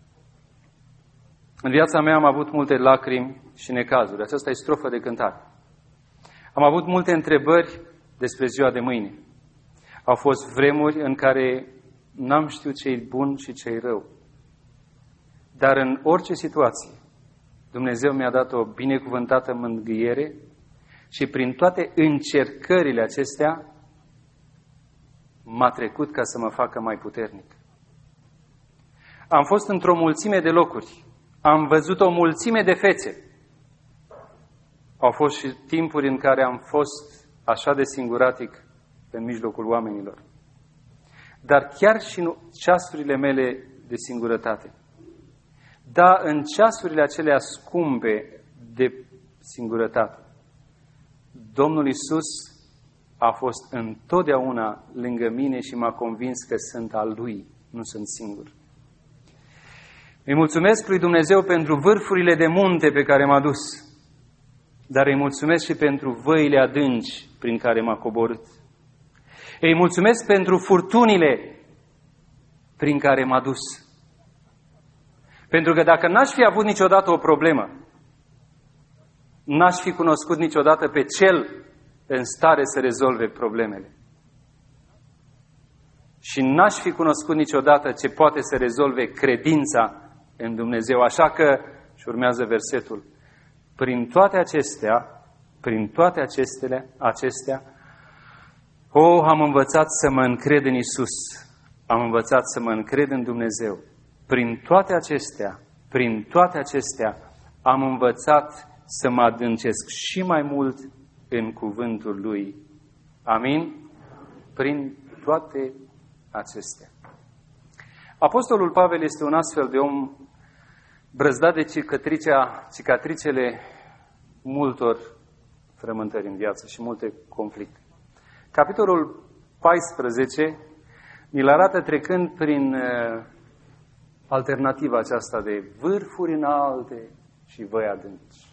în viața mea am avut multe lacrimi și necazuri. Aceasta e strofă de cântare. Am avut multe întrebări despre ziua de mâine. Au fost vremuri în care n-am știut ce-i bun și ce-i rău. Dar în orice situație, Dumnezeu mi-a dat o binecuvântată mângâiere și prin toate încercările acestea m-a trecut ca să mă facă mai puternic. Am fost într-o mulțime de locuri. Am văzut o mulțime de fețe. Au fost și timpuri în care am fost așa de singuratic în mijlocul oamenilor. Dar chiar și în ceasurile mele de singurătate, da, în ceasurile acelea scumpe de singurătate, Domnul Iisus a fost întotdeauna lângă mine și m-a convins că sunt al Lui, nu sunt singur. Îi mulțumesc lui Dumnezeu pentru vârfurile de munte pe care m-a dus, dar îi mulțumesc și pentru văile adânci prin care m-a coborât. Îi mulțumesc pentru furtunile prin care m-a dus. Pentru că dacă n-aș fi avut niciodată o problemă, n-aș fi cunoscut niciodată pe Cel în stare să rezolve problemele. Și n-aș fi cunoscut niciodată ce poate să rezolve credința în Dumnezeu. Așa că, și urmează versetul, prin toate acestea, prin toate acestea, acestea, oh, am învățat să mă încred în Iisus, am învățat să mă încred în Dumnezeu. Prin toate acestea, prin toate acestea, am învățat să mă adâncesc și mai mult în cuvântul Lui. Amin? Prin toate acestea. Apostolul Pavel este un astfel de om brăzdat de cicatricea, cicatricele multor frământări în viață și multe conflicte. Capitolul paisprezece ni-l arată trecând prin uh, alternativa aceasta de vârfuri înalte și văi adânci.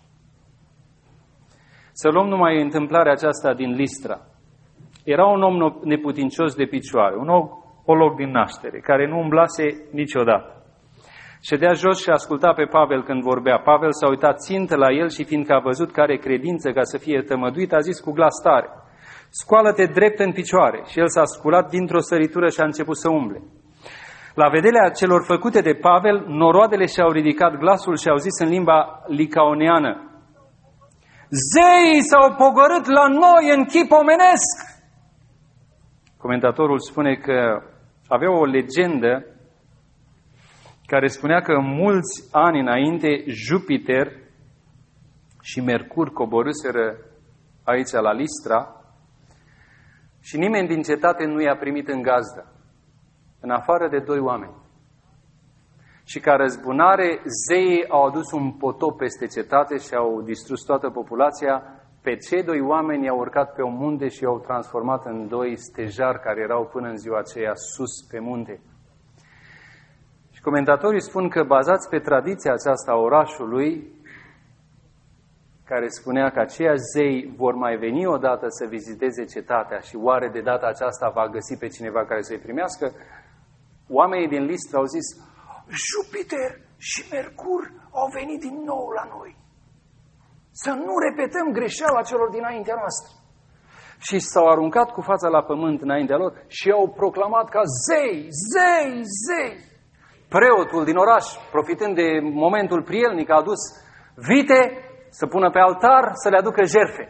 Să luăm numai întâmplarea aceasta din Listra. Era un om neputincios de picioare, un olog din naștere, care nu umblase niciodată. Ședea jos și asculta pe Pavel când vorbea. Pavel s-a uitat țintă la el și fiindcă a văzut că are credință ca să fie tămăduit, a zis cu glas tare: scoală-te drept în picioare. Și el s-a sculat dintr-o săritură și a început să umble. La vederea celor făcute de Pavel, noroadele și-au ridicat glasul și au zis în limba licaoneană: zeii s-au pogorât la noi în chip omenesc! Comentatorul spune că avea o legendă care spunea că mulți ani înainte Jupiter și Mercur coborâseră aici la Listra și nimeni din cetate nu i-a primit în gazdă, în afară de doi oameni. Și ca răzbunare, zeii au adus un potop peste cetate și au distrus toată populația. Pe cei doi oameni i-au urcat pe un munte și i-au transformat în doi stejari care erau până în ziua aceea sus pe munte. Și comentatorii spun că, bazați pe tradiția aceasta a orașului, care spunea că aceiași zei vor mai veni odată să viziteze cetatea și oare de data aceasta va găsi pe cineva care să-i primească, oamenii din Listra au zis: Jupiter și Mercur au venit din nou la noi. Să nu repetăm greșeala celor dinaintea noastră. Și s-au aruncat cu fața la pământ înaintea lor și au proclamat ca zei, zei, zei. Preotul din oraș, profitând de momentul prielnic, a adus vite să pună pe altar, să le aducă jertfe.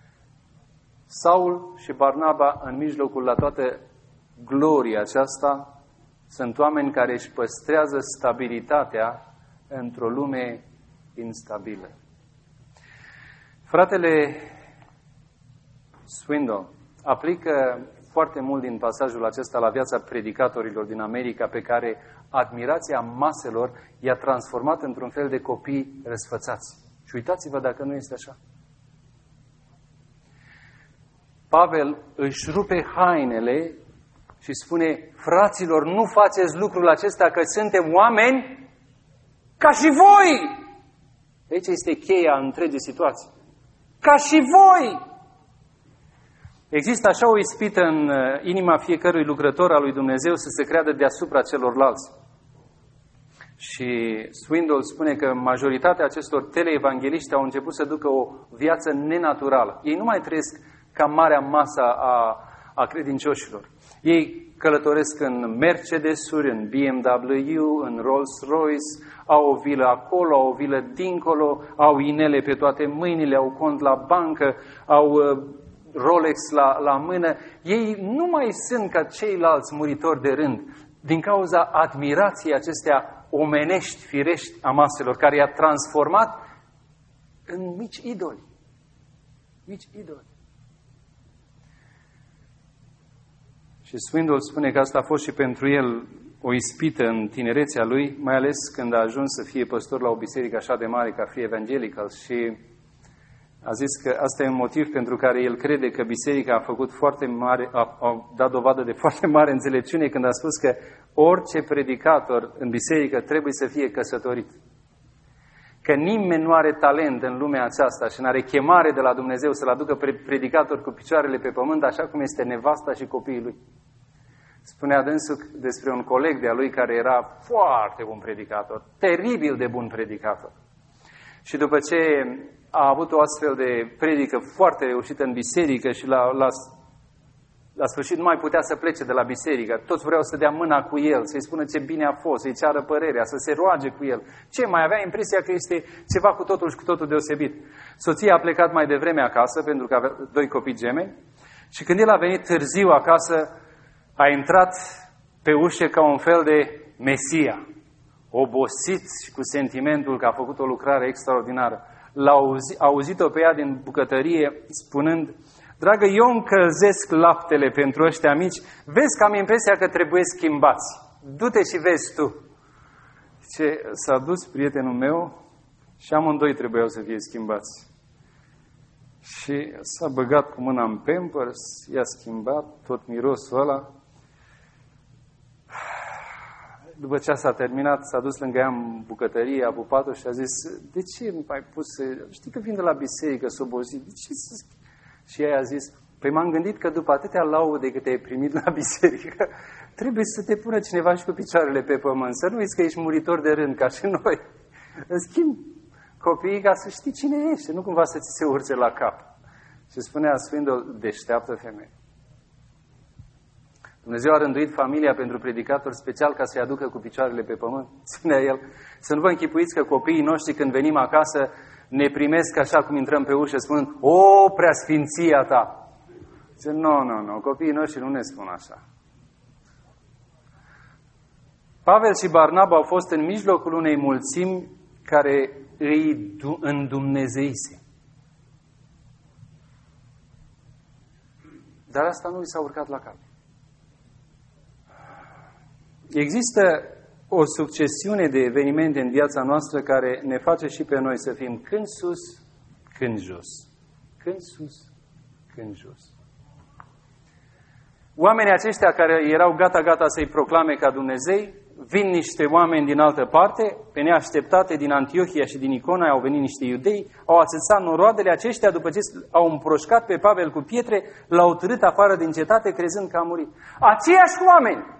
Saul și Barnaba, în mijlocul la toată gloria aceasta, sunt oameni care își păstrează stabilitatea într-o lume instabilă. Fratele Swindoll aplică foarte mult din pasajul acesta la viața predicatorilor din America, pe care admirația maselor i-a transformat într-un fel de copii răsfățați. Și uitați-vă dacă nu este așa. Pavel își rupe hainele și spune: fraților, nu faceți lucrul acesta, că suntem oameni ca și voi. Aici este cheia întregii situații. Ca și voi! Există așa o ispită în inima fiecărui lucrător al lui Dumnezeu să se creadă deasupra celorlalți. Și Swindoll spune că majoritatea acestor teleevangeliști au început să ducă o viață nenaturală. Ei nu mai trăiesc ca marea masă a, a credincioșilor. Ei călătoresc în Mercedes-uri, în B M W, în Rolls-Royce, au o vilă acolo, au o vilă dincolo, au inele pe toate mâinile, au cont la bancă, au Rolex la, la mână. Ei nu mai sunt ca ceilalți muritori de rând, din cauza admirației acestea omenești, firești a maselor, care i-a transformat în mici idoli. Mici idoli. Și Swindoll spune că asta a fost și pentru el o ispită în tinerețea lui, mai ales când a ajuns să fie păstor la o biserică așa de mare ca Free Evangelical, și a zis că asta e un motiv pentru care el crede că biserica a făcut foarte mare, a, a dat dovadă de foarte mare înțelepciune când a spus că orice predicator în biserică trebuie să fie căsătorit. Că nimeni nu are talent în lumea aceasta și nu are chemare de la Dumnezeu să-l aducă predicator cu picioarele pe pământ, așa cum este nevasta și copiii lui. Spunea dânsul despre un coleg de-a lui care era foarte bun predicator, teribil de bun predicator. Și după ce a avut o astfel de predică foarte reușită în biserică și la, la, la sfârșit nu mai putea să plece de la biserică, toți vreau să dea mâna cu el, să-i spună ce bine a fost, să-i ceară părerea, să se roage cu el. Ce, mai avea impresia că este ceva cu totul și cu totul deosebit. Soția a plecat mai devreme acasă, pentru că avea doi copii gemeni, și când el a venit târziu acasă, a intrat pe ușă ca un fel de Mesia, obosit și cu sentimentul că a făcut o lucrare extraordinară. L-a auzit, auzit-o pe ea din bucătărie spunând: dragă, eu încălzesc laptele pentru ăștia mici, vezi că am impresia că trebuie schimbați. Du-te și vezi tu. Ce s-a dus prietenul meu și amândoi trebuiau să fie schimbați. Și s-a băgat cu mâna în Pampers, i-a schimbat tot mirosul ăla. După ce s-a terminat, s-a dus lângă ea în bucătărie, a pupat-o și a zis: de ce nu ai pus să... Știi că vin de la biserică, s-o obozit, de ce să... Și ea a zis: păi m-am gândit că după atâtea laude cât ai primit la biserică, trebuie să te pună cineva și cu picioarele pe pământ, să nu uiți că ești muritor de rând, ca și noi. În schimb, copiii, ca să știi cine ești, nu cumva să ți se urce la cap. Și spunea Swindoll: deșteaptă femeie. Dumnezeu a rânduit familia pentru predicator special ca să-i aducă cu picioarele pe pământ. Spunea el: să nu vă închipuiți că copiii noștri, când venim acasă, ne primesc așa cum intrăm pe ușă, spunând: o, preasfinția ta! Zice: nu, nu, nu, copiii noștri nu ne spun așa. Pavel și Barnaba au fost în mijlocul unei mulțimi care îi îndumnezeise. Dar asta nu i s-a urcat la cap. Există o succesiune de evenimente în viața noastră care ne face și pe noi să fim când sus, când jos. Când sus, când jos. Oamenii aceștia care erau gata-gata să-i proclame ca Dumnezei, vin niște oameni din altă parte, pe neașteptate din Antiohia și din Icona, au venit niște iudei, au ațățat noroadele aceștia, după ce au împroșcat pe Pavel cu pietre, l-au târât afară din cetate, crezând că a murit. Aceiași oameni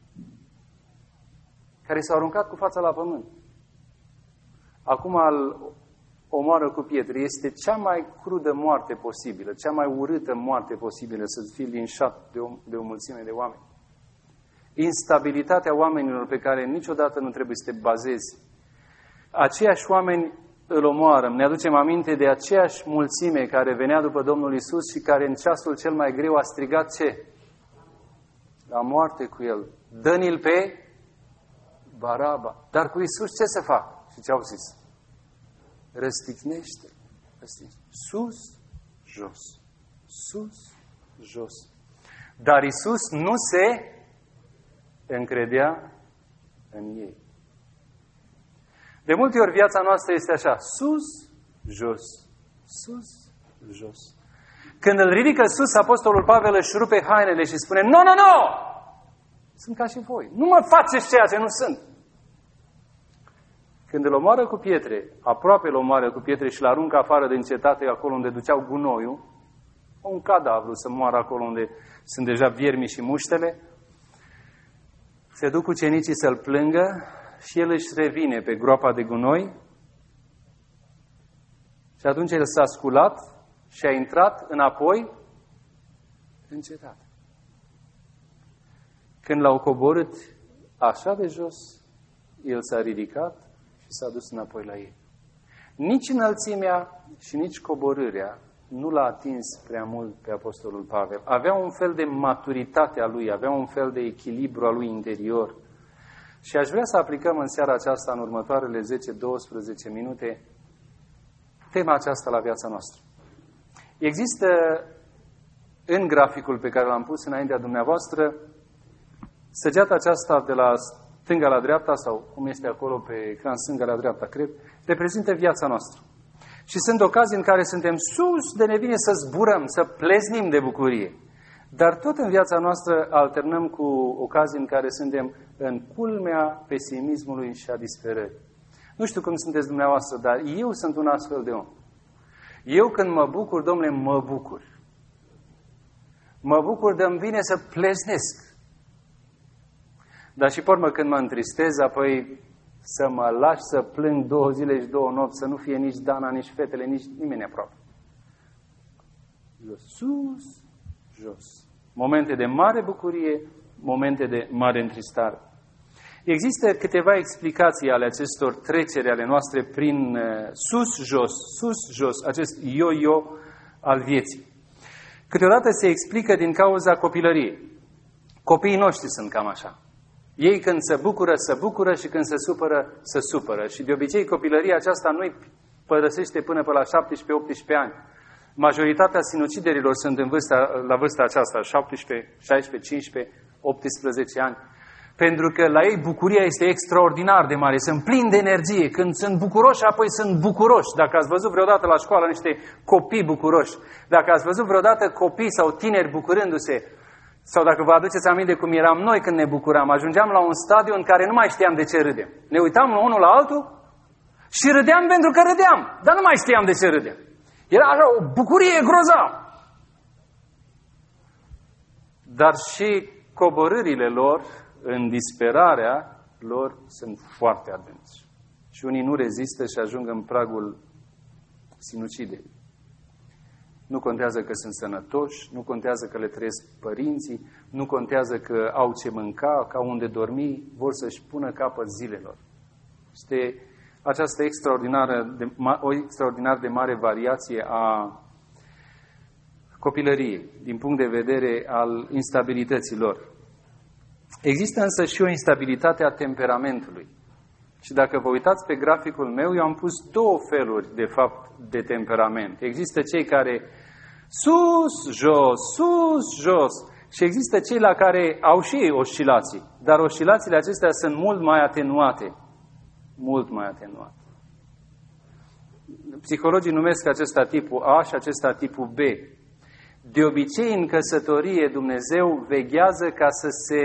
care s-au aruncat cu fața la pământ, acum îl omoară cu pietre. Este cea mai crudă moarte posibilă, cea mai urâtă moarte posibilă, să fii linșat de o, de o mulțime de oameni. Instabilitatea oamenilor pe care niciodată nu trebuie să te bazezi. Aceiași oameni îl omoară. Ne aducem aminte de aceeași mulțime care venea după Domnul Iisus și care în ceasul cel mai greu a strigat ce? La moarte cu el. Dă-ni-l pe Baraba. Dar cu Iisus ce să fac? Și ce au zis? Răstignește. Răstignește. Sus, jos. Sus, jos. Dar Iisus nu se încredea în ei. De multe ori viața noastră este așa, sus, jos, sus, jos. Când îl ridică sus, Apostolul Pavel își rupe hainele și spune, nu, nu, nu! Sunt ca și voi. Nu mă faceți ceea ce nu sunt. Când îl omoară cu pietre, aproape îl omoară cu pietre și îl aruncă afară din cetate, acolo unde duceau gunoiul, un cadavru să moară acolo unde sunt deja viermii și muștele, se duc ucenicii să-l plângă și el își revine pe groapa de gunoi și atunci el s-a sculat și a intrat înapoi în cetate. Când l-au coborât așa de jos, el s-a ridicat și s-a dus înapoi la ei. Nici înălțimea și nici coborârea nu l-a atins prea mult pe Apostolul Pavel. Avea un fel de maturitate a lui, avea un fel de echilibru al lui interior. Și aș vrea să aplicăm în seara aceasta, în următoarele zece douăsprezece minute, tema aceasta la viața noastră. Există în graficul pe care l-am pus înaintea dumneavoastră săgeata aceasta de la stânga la dreapta, sau cum este acolo pe ecran, stânga la dreapta, cred, reprezintă viața noastră. Și sunt ocazii în care suntem sus de ne vine să zburăm, să pleznim de bucurie. Dar tot în viața noastră alternăm cu ocazii în care suntem în culmea pesimismului și a disperării. Nu știu cum sunteți dumneavoastră, dar eu sunt un astfel de om. Eu când mă bucur, domnule, mă bucur. Mă bucur de-mi vine să pleznesc. Dar și pe urmă când mă întristez, apoi să mă lași să plâng două zile și două nopți, să nu fie nici Dana, nici fetele, nici nimeni aproape. Sus, jos. Momente de mare bucurie, momente de mare întristare. Există câteva explicații ale acestor treceri ale noastre prin sus-jos, sus-jos, acest yo-yo al vieții. Câteodată se explică din cauza copilăriei. Copiii noștri sunt cam așa. Ei când se bucură, se bucură și când se supără, se supără. Și de obicei copilăria aceasta nu-i părăsește până pe la șaptesprezece optsprezece ani. Majoritatea sinuciderilor sunt în vârsta, la vârsta aceasta, șaptesprezece, șaisprezece, cincisprezece, optsprezece ani. Pentru că la ei bucuria este extraordinar de mare, sunt plini de energie. Când sunt bucuroși, apoi sunt bucuroși. Dacă ați văzut vreodată la școală niște copii bucuroși, dacă ați văzut vreodată copii sau tineri bucurându-se, sau dacă vă aduceți aminte cum eram noi când ne bucuram, ajungeam la un stadiu în care nu mai știam de ce râdem. Ne uitam la unul la altul și râdeam pentru că râdeam, dar nu mai știam de ce râdeam. Era așa o bucurie grozavă. Dar și coborârile lor, în disperarea lor, sunt foarte adânci. Și unii nu rezistă și ajung în pragul sinuciderii. Nu contează că sunt sănătoși, nu contează că le trăiesc părinții, nu contează că au ce mânca, că au unde dormi, vor să-și pună capăt zilelor. Este această extraordinară de, o extraordinar de mare variație a copilăriei, din punct de vedere al instabilității lor. Există însă și o instabilitate a temperamentului. Și dacă vă uitați pe graficul meu, eu am pus două feluri, de fapt, de temperament. Există cei care sus, jos, sus, jos. Și există cei la care au și ei oscilații. Dar oscilațiile acestea sunt mult mai atenuate. Mult mai atenuate. Psihologii numesc acesta tipul A și acesta tipul B. De obicei, în căsătorie, Dumnezeu veghează ca să se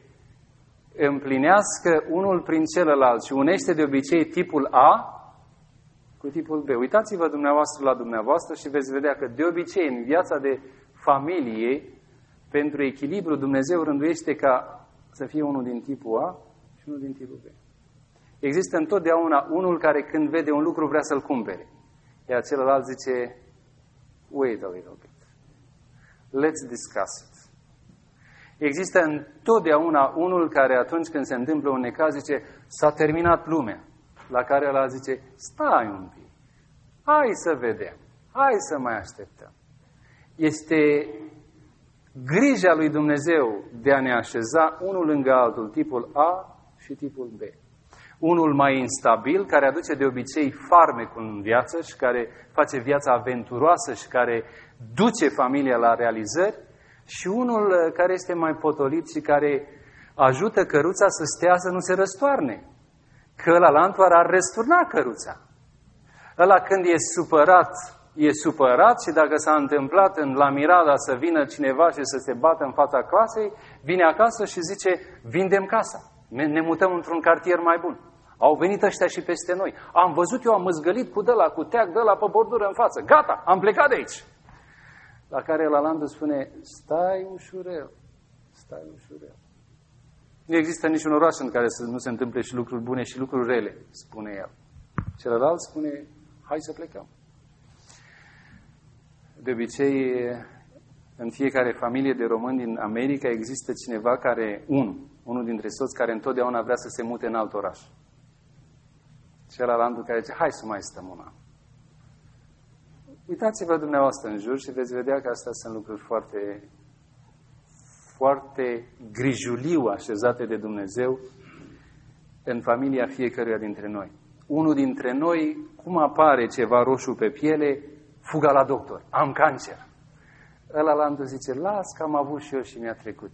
împlinească unul prin celălalt și unește de obicei tipul A cu tipul B. Uitați-vă dumneavoastră la dumneavoastră și veți vedea că de obicei în viața de familie, pentru echilibru, Dumnezeu rânduiește ca să fie unul din tipul A și unul din tipul B. Există întotdeauna unul care când vede un lucru vrea să-l cumpere. Iar celălalt zice, wait a little bit. Let's discuss it. Există întotdeauna unul care atunci când se întâmplă un necaz zice, s-a terminat lumea. La care ăla zice, stai un pic, hai să vedem, hai să mai așteptăm. Este grija lui Dumnezeu de a ne așeza unul lângă altul, tipul A și tipul B. Unul mai instabil, care aduce de obicei farmecul în viață și care face viața aventuroasă și care duce familia la realizări, și unul care este mai potolit și care ajută căruța să stea să nu se răstoarne. Că ăla la Antoar ar răsturna căruța. Ăla când e supărat, e supărat și dacă s-a întâmplat în La Mirada să vină cineva și să se bată în fața casei, vine acasă și zice, vindem casa, ne mutăm într-un cartier mai bun. Au venit ăștia și peste noi. Am văzut eu, am măzgălit cu dăla, cu teac dăla pe bordură în față. Gata, am plecat de aici. La care Lalandu spune, stai ușurel, stai ușurel. Nu există niciun oraș în care să nu se întâmple și lucruri bune și lucruri rele, spune el. Celălalt spune, hai să plecăm. De obicei, în fiecare familie de români din America există cineva care, un, unul dintre soți care întotdeauna vrea să se mute în alt oraș. Celălalt care zice, hai să mai stăm un an. Uitați-vă dumneavoastră în jur și veți vedea că astea sunt lucruri foarte, foarte grijuliu așezate de Dumnezeu în familia fiecăruia dintre noi. Unul dintre noi, cum apare ceva roșu pe piele, fuga la doctor, am cancer. Ăla la anul zice, las că am avut și eu și mi-a trecut.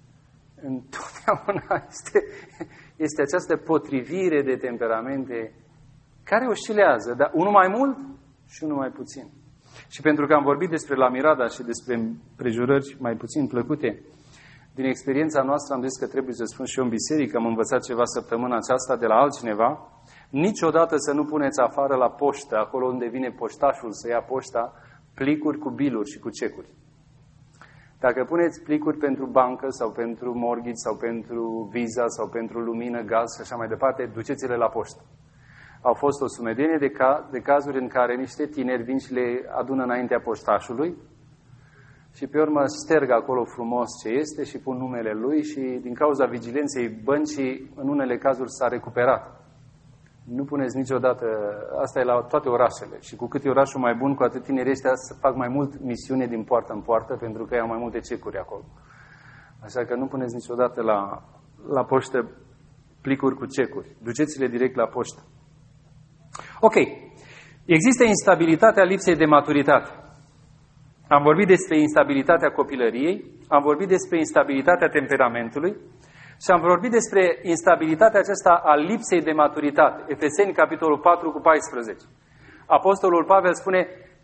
Întotdeauna este, este această potrivire de temperamente care oscilează, dar unul mai mult și unul mai puțin. Și pentru că am vorbit despre La Mirada și despre împrejurări mai puțin plăcute, din experiența noastră am zis că trebuie să spun și eu în biserică, am învățat ceva săptămâna aceasta de la altcineva, niciodată să nu puneți afară la poștă, acolo unde vine poștașul să ia poșta, plicuri cu biluri și cu cecuri. Dacă puneți plicuri pentru bancă sau pentru mortgage sau pentru Visa sau pentru lumină, gaz și așa mai departe, duceți-le la poștă. Au fost o sumedenie de, ca, de cazuri în care niște tineri vin și le adună înaintea poștașului și pe urmă sterg acolo frumos ce este și pun numele lui și din cauza vigilenței băncii în unele cazuri s-a recuperat. Nu puneți niciodată, asta e la toate orașele și cu cât e orașul mai bun, cu atât tinerii ăștia să fac mai mult misiune din poartă în poartă pentru că au mai multe cecuri acolo. Așa că nu puneți niciodată la, la poștă plicuri cu cecuri. Duceți-le direct la poștă. Ok. Există instabilitatea lipsei de maturitate. Am vorbit despre instabilitatea copilăriei, am vorbit despre instabilitatea temperamentului și am vorbit despre instabilitatea aceasta a lipsei de maturitate. Efeseni, capitolul patru, cu paisprezece. Apostolul Pavel spune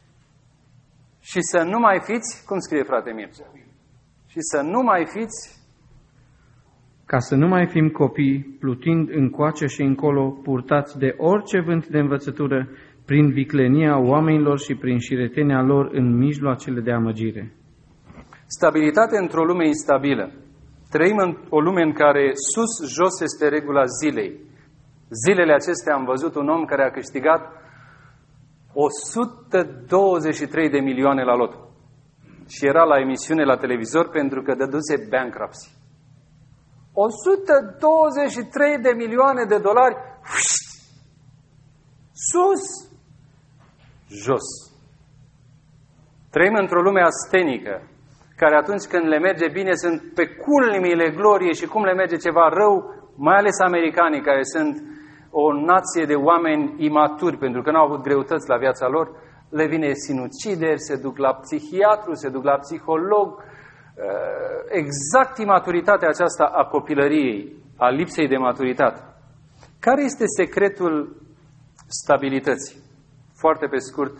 și să nu mai fiți, cum scrie frate Mircea? Și să nu mai fiți ca să nu mai fim copii, plutind încoace și încolo, purtați de orice vânt de învățătură, prin viclenia oamenilor și prin șiretenia lor în mijloacele de amăgire. Stabilitate într-o lume instabilă. Trăim în o lume în care sus-jos este regula zilei. Zilele acestea am văzut un om care a câștigat o sută douăzeci și trei de milioane la loto. Și era la emisiune la televizor pentru că dăduse bankruptcy. o sută douăzeci și trei de milioane de dolari, sus, jos. Trăim într-o lume astenică, care atunci când le merge bine sunt pe culmile gloriei și cum le merge ceva rău, mai ales americanii care sunt o nație de oameni imaturi pentru că n-au avut greutăți la viața lor, le vine sinucideri, se duc la psihiatru, se duc la psiholog. Exact imaturitatea aceasta a copilăriei, a lipsei de maturitate. Care este secretul stabilității? Foarte pe scurt.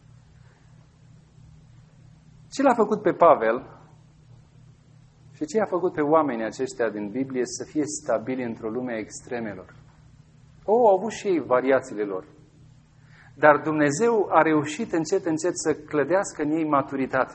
Ce l-a făcut pe Pavel și ce a făcut pe oamenii aceștia din Biblie să fie stabili într-o lume a extremelor? O, au avut și ei variațiile lor. Dar Dumnezeu a reușit încet, încet să clădească în ei maturitate.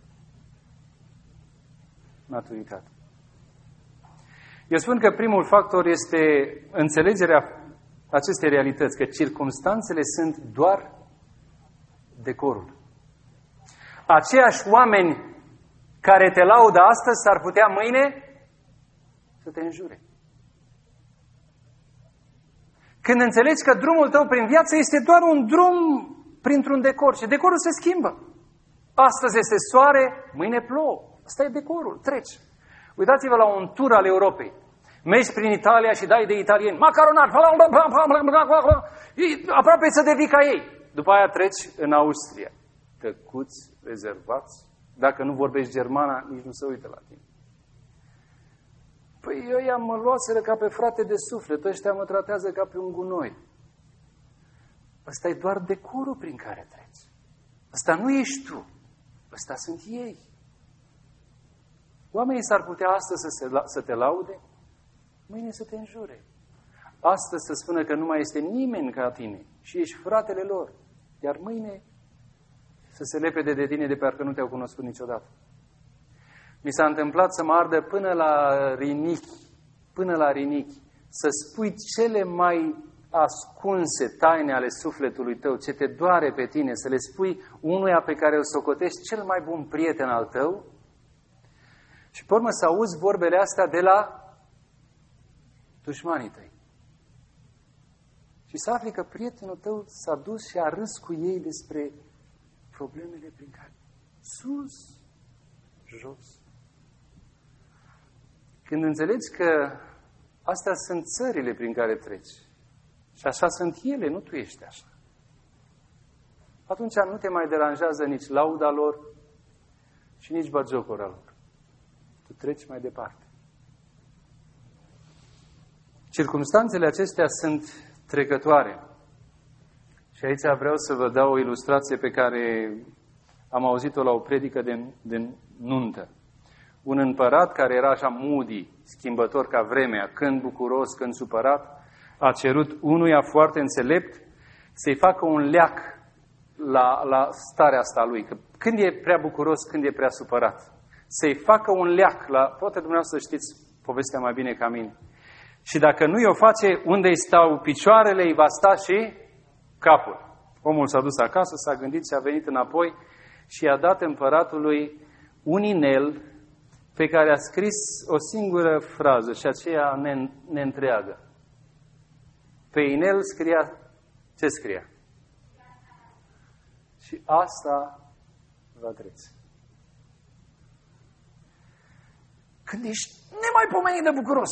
Maturitate. Eu spun că primul factor este înțelegerea acestei realități, că circumstanțele sunt doar decorul. Aceiași oameni care te laudă astăzi s-ar putea mâine să te înjure. Când înțelegi că drumul tău prin viață este doar un drum printr-un decor și decorul se schimbă. Astăzi este soare, mâine plouă. Asta e decorul, treci. Uitați-vă la un tur al Europei. Mergi prin Italia și dai de italieni. Macaronat, aproape să devii ca ei. După aia treci în Austria. Tăcuți, rezervați. Dacă nu vorbești germana, nici nu se uită la tine. Păi eu i-am mă luaseră ca pe frate de suflet, ăștia mă tratează ca pe un gunoi. Ăsta e doar decorul prin care treci. Ăsta nu ești tu. Ăsta sunt ei. Oamenii s-ar putea astăzi să, se, să te laude, mâine să te înjure. Astăzi să spună că nu mai este nimeni ca tine și ești fratele lor, iar mâine să se lepede de tine de parcă nu te-au cunoscut niciodată. Mi s-a întâmplat să mă ardă până la rinichi, până la rinichi, să spui cele mai ascunse taine ale sufletului tău, ce te doare pe tine, să le spui unuia pe care îl socotești cel mai bun prieten al tău și pe urmă să auzi vorbele astea de la dușmanii tăi. Și să afli că prietenul tău s-a dus și a râs cu ei despre problemele prin care sus, jos. Când înțelegi că astea sunt țările prin care treci și așa sunt ele, nu tu ești așa, atunci nu te mai deranjează nici lauda lor și nici bagiocora lor. Tu treci mai departe. Circumstanțele acestea sunt trecătoare. Și aici vreau să vă dau o ilustrație pe care am auzit-o la o predică de, de nuntă. Un împărat care era așa moody, schimbător ca vremea, când bucuros, când supărat, a cerut unuia foarte înțelept să-i facă un leac la, la starea asta lui. Că când e prea bucuros, când e prea supărat. Să-i facă un leac la... Poate dumneavoastră știți povestea mai bine ca mine. Și dacă nu i-o face, unde îi stau picioarele, îi va sta și capul. Omul s-a dus acasă, s-a gândit și a venit înapoi și i-a dat împăratului un inel pe care a scris o singură frază și aceea ne, ne întreagă. Pe inel scria, ce scria? Și asta va trece. Când ești nemaipomenit de bucuros,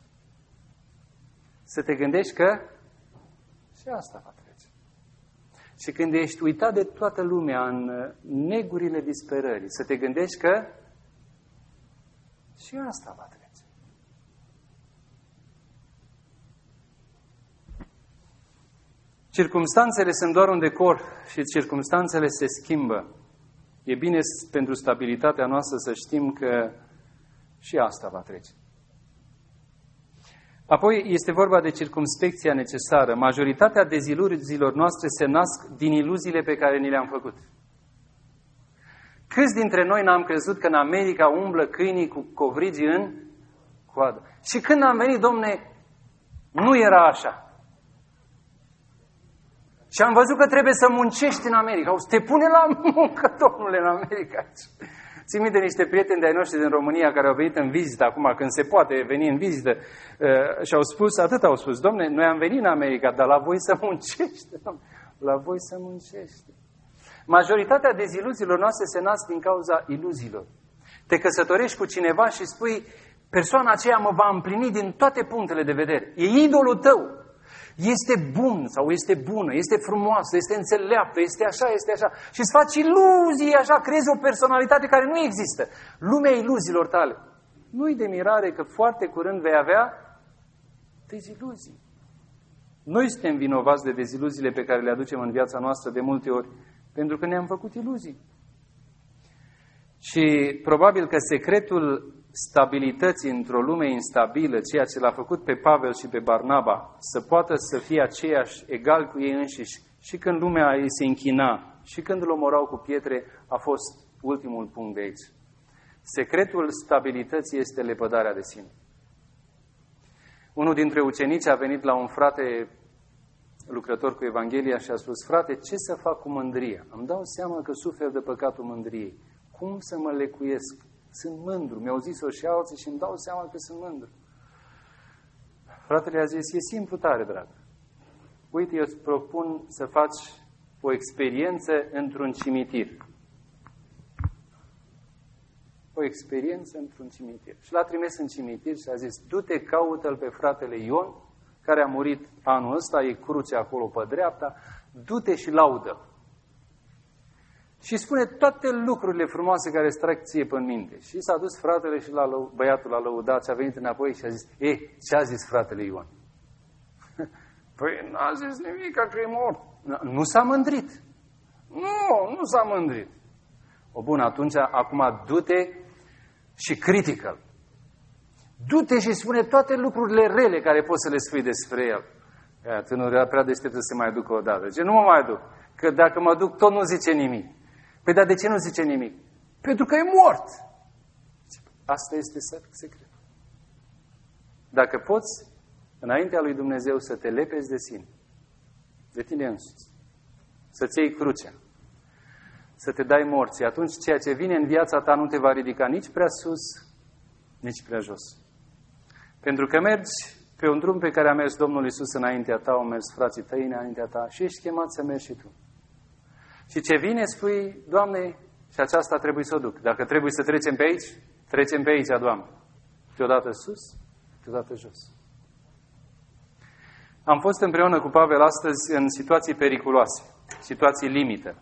să te gândești că și asta va trece. Și când ești uitat de toată lumea în negurile disperării, să te gândești că și asta va trece. Circumstanțele sunt doar un decor și circumstanțele se schimbă. E bine pentru stabilitatea noastră să știm că și asta va trece. Apoi este vorba de circumspecția necesară. Majoritatea deziluzilor noastre se nasc din iluziile pe care ni le-am făcut. Câți dintre noi n-am crezut că în America umblă câinii cu covrigii în coadă? Și când am venit, domne, nu era așa. Și am văzut că trebuie să muncești în America. O să te pune la muncă, domnule, în America. Țin minte niște prieteni de-ai noștri din România care au venit în vizită acum, când se poate veni în vizită, uh, și au spus, atât au spus, domne, noi am venit în America, dar la voi să muncește, domne, la voi să muncește. Majoritatea deziluziilor noastre se nasc din cauza iluziilor. Te căsătorești cu cineva și spui, persoana aceea mă va împlini din toate punctele de vedere. E idolul tău. Este bun sau este bună, este frumoasă, este înțeleaptă, este așa, este așa. Și îți faci iluzii, așa, creezi o personalitate care nu există. Lumea iluziilor tale. Nu-i de mirare că foarte curând vei avea deziluzii. Noi suntem vinovați de deziluziile pe care le aducem în viața noastră de multe ori, pentru că ne-am făcut iluzii. Și probabil că secretul stabilității într-o lume instabilă, ceea ce l-a făcut pe Pavel și pe Barnaba, să poată să fie aceiași, egal cu ei înșiși, și când lumea ei se închina, și când îl omorau cu pietre, a fost ultimul punct de aici. Secretul stabilității este lepădarea de sine. Unul dintre ucenici a venit la un frate lucrător cu Evanghelia și a spus, frate, ce să fac cu mândria? Îmi dau seama că sufer de păcatul mândriei. Cum să mă lecuiesc? Sunt mândru. Mi-au zis-o și alții și îmi dau seama că sunt mândru. Fratele a zis, e simplu tare, drag. Uite, eu îți propun să faci o experiență într-un cimitir. O experiență într-un cimitir. Și l-a trimis în cimitir și a zis, du-te, caută-l pe fratele Ion, care a murit anul ăsta, e cruce acolo pe dreapta, du-te și laudă. Și spune toate lucrurile frumoase care îți trec ție pe minte. Și s-a dus fratele și la lău, băiatul l-a lăudat și a venit înapoi și a zis, e, ce a zis fratele Ion? Păi n-a zis nimic, că e mort. Nu s-a mândrit. Nu, nu s-a mândrit. O, bun, atunci, acum du-te și critică-l. Du-te și spune toate lucrurile rele care poți să le spui despre el. Ia, tânărul era prea deștept să se mai ducă odată. Ce nu mă mai duc? Că dacă mă duc, tot nu zice nimic. Păi dar de ce nu zice nimic? Pentru că e mort. Asta este secretul. Dacă poți, înaintea lui Dumnezeu, să te lepezi de sine, de tine însuți, să-ți iei crucea, să te dai morții, atunci ceea ce vine în viața ta nu te va ridica nici prea sus, nici prea jos. Pentru că mergi pe un drum pe care a mers Domnul Iisus înaintea ta, au mers frații tăi înaintea ta și ești chemat să mergi și tu. Și ce vine, spui, Doamne, și aceasta trebuie să o duc. Dacă trebuie să trecem pe aici, trecem pe aici, Doamne. Deodată sus, deodată jos. Am fost împreună cu Pavel astăzi în situații periculoase, situații limită.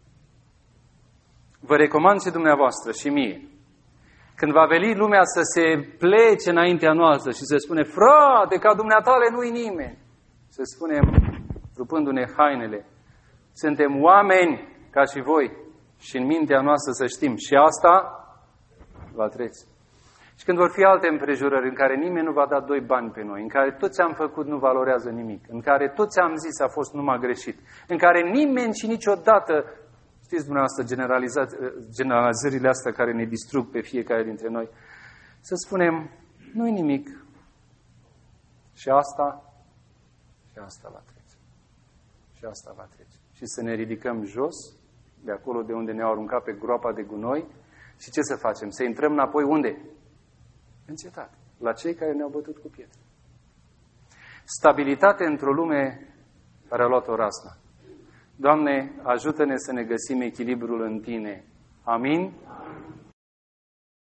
Vă recomand și dumneavoastră și mie, când va veni lumea să se plece înaintea noastră și să spune, frate, ca dumneatale nu-i nimeni, să spunem, rupându-ne hainele, suntem oameni ca și voi și în mintea noastră să știm și asta va trece. Și când vor fi alte împrejurări în care nimeni nu va da doi bani pe noi, în care tot ce am făcut nu valorează nimic, în care tot ce am zis a fost numai greșit, în care nimeni și niciodată, știți dumneavoastră generalizările astea care ne distrug pe fiecare dintre noi, să spunem, nu-i nimic. Și asta, și asta va trece. Și asta va trece. Și să ne ridicăm jos, de acolo de unde ne-au aruncat pe groapa de gunoi, și ce să facem? Să intrăm înapoi unde? În cetate. La cei care ne-au bătut cu pietre. Stabilitate într-o lume care a luat o razna. Doamne, ajută-ne să ne găsim echilibrul în Tine. Amin? Amin.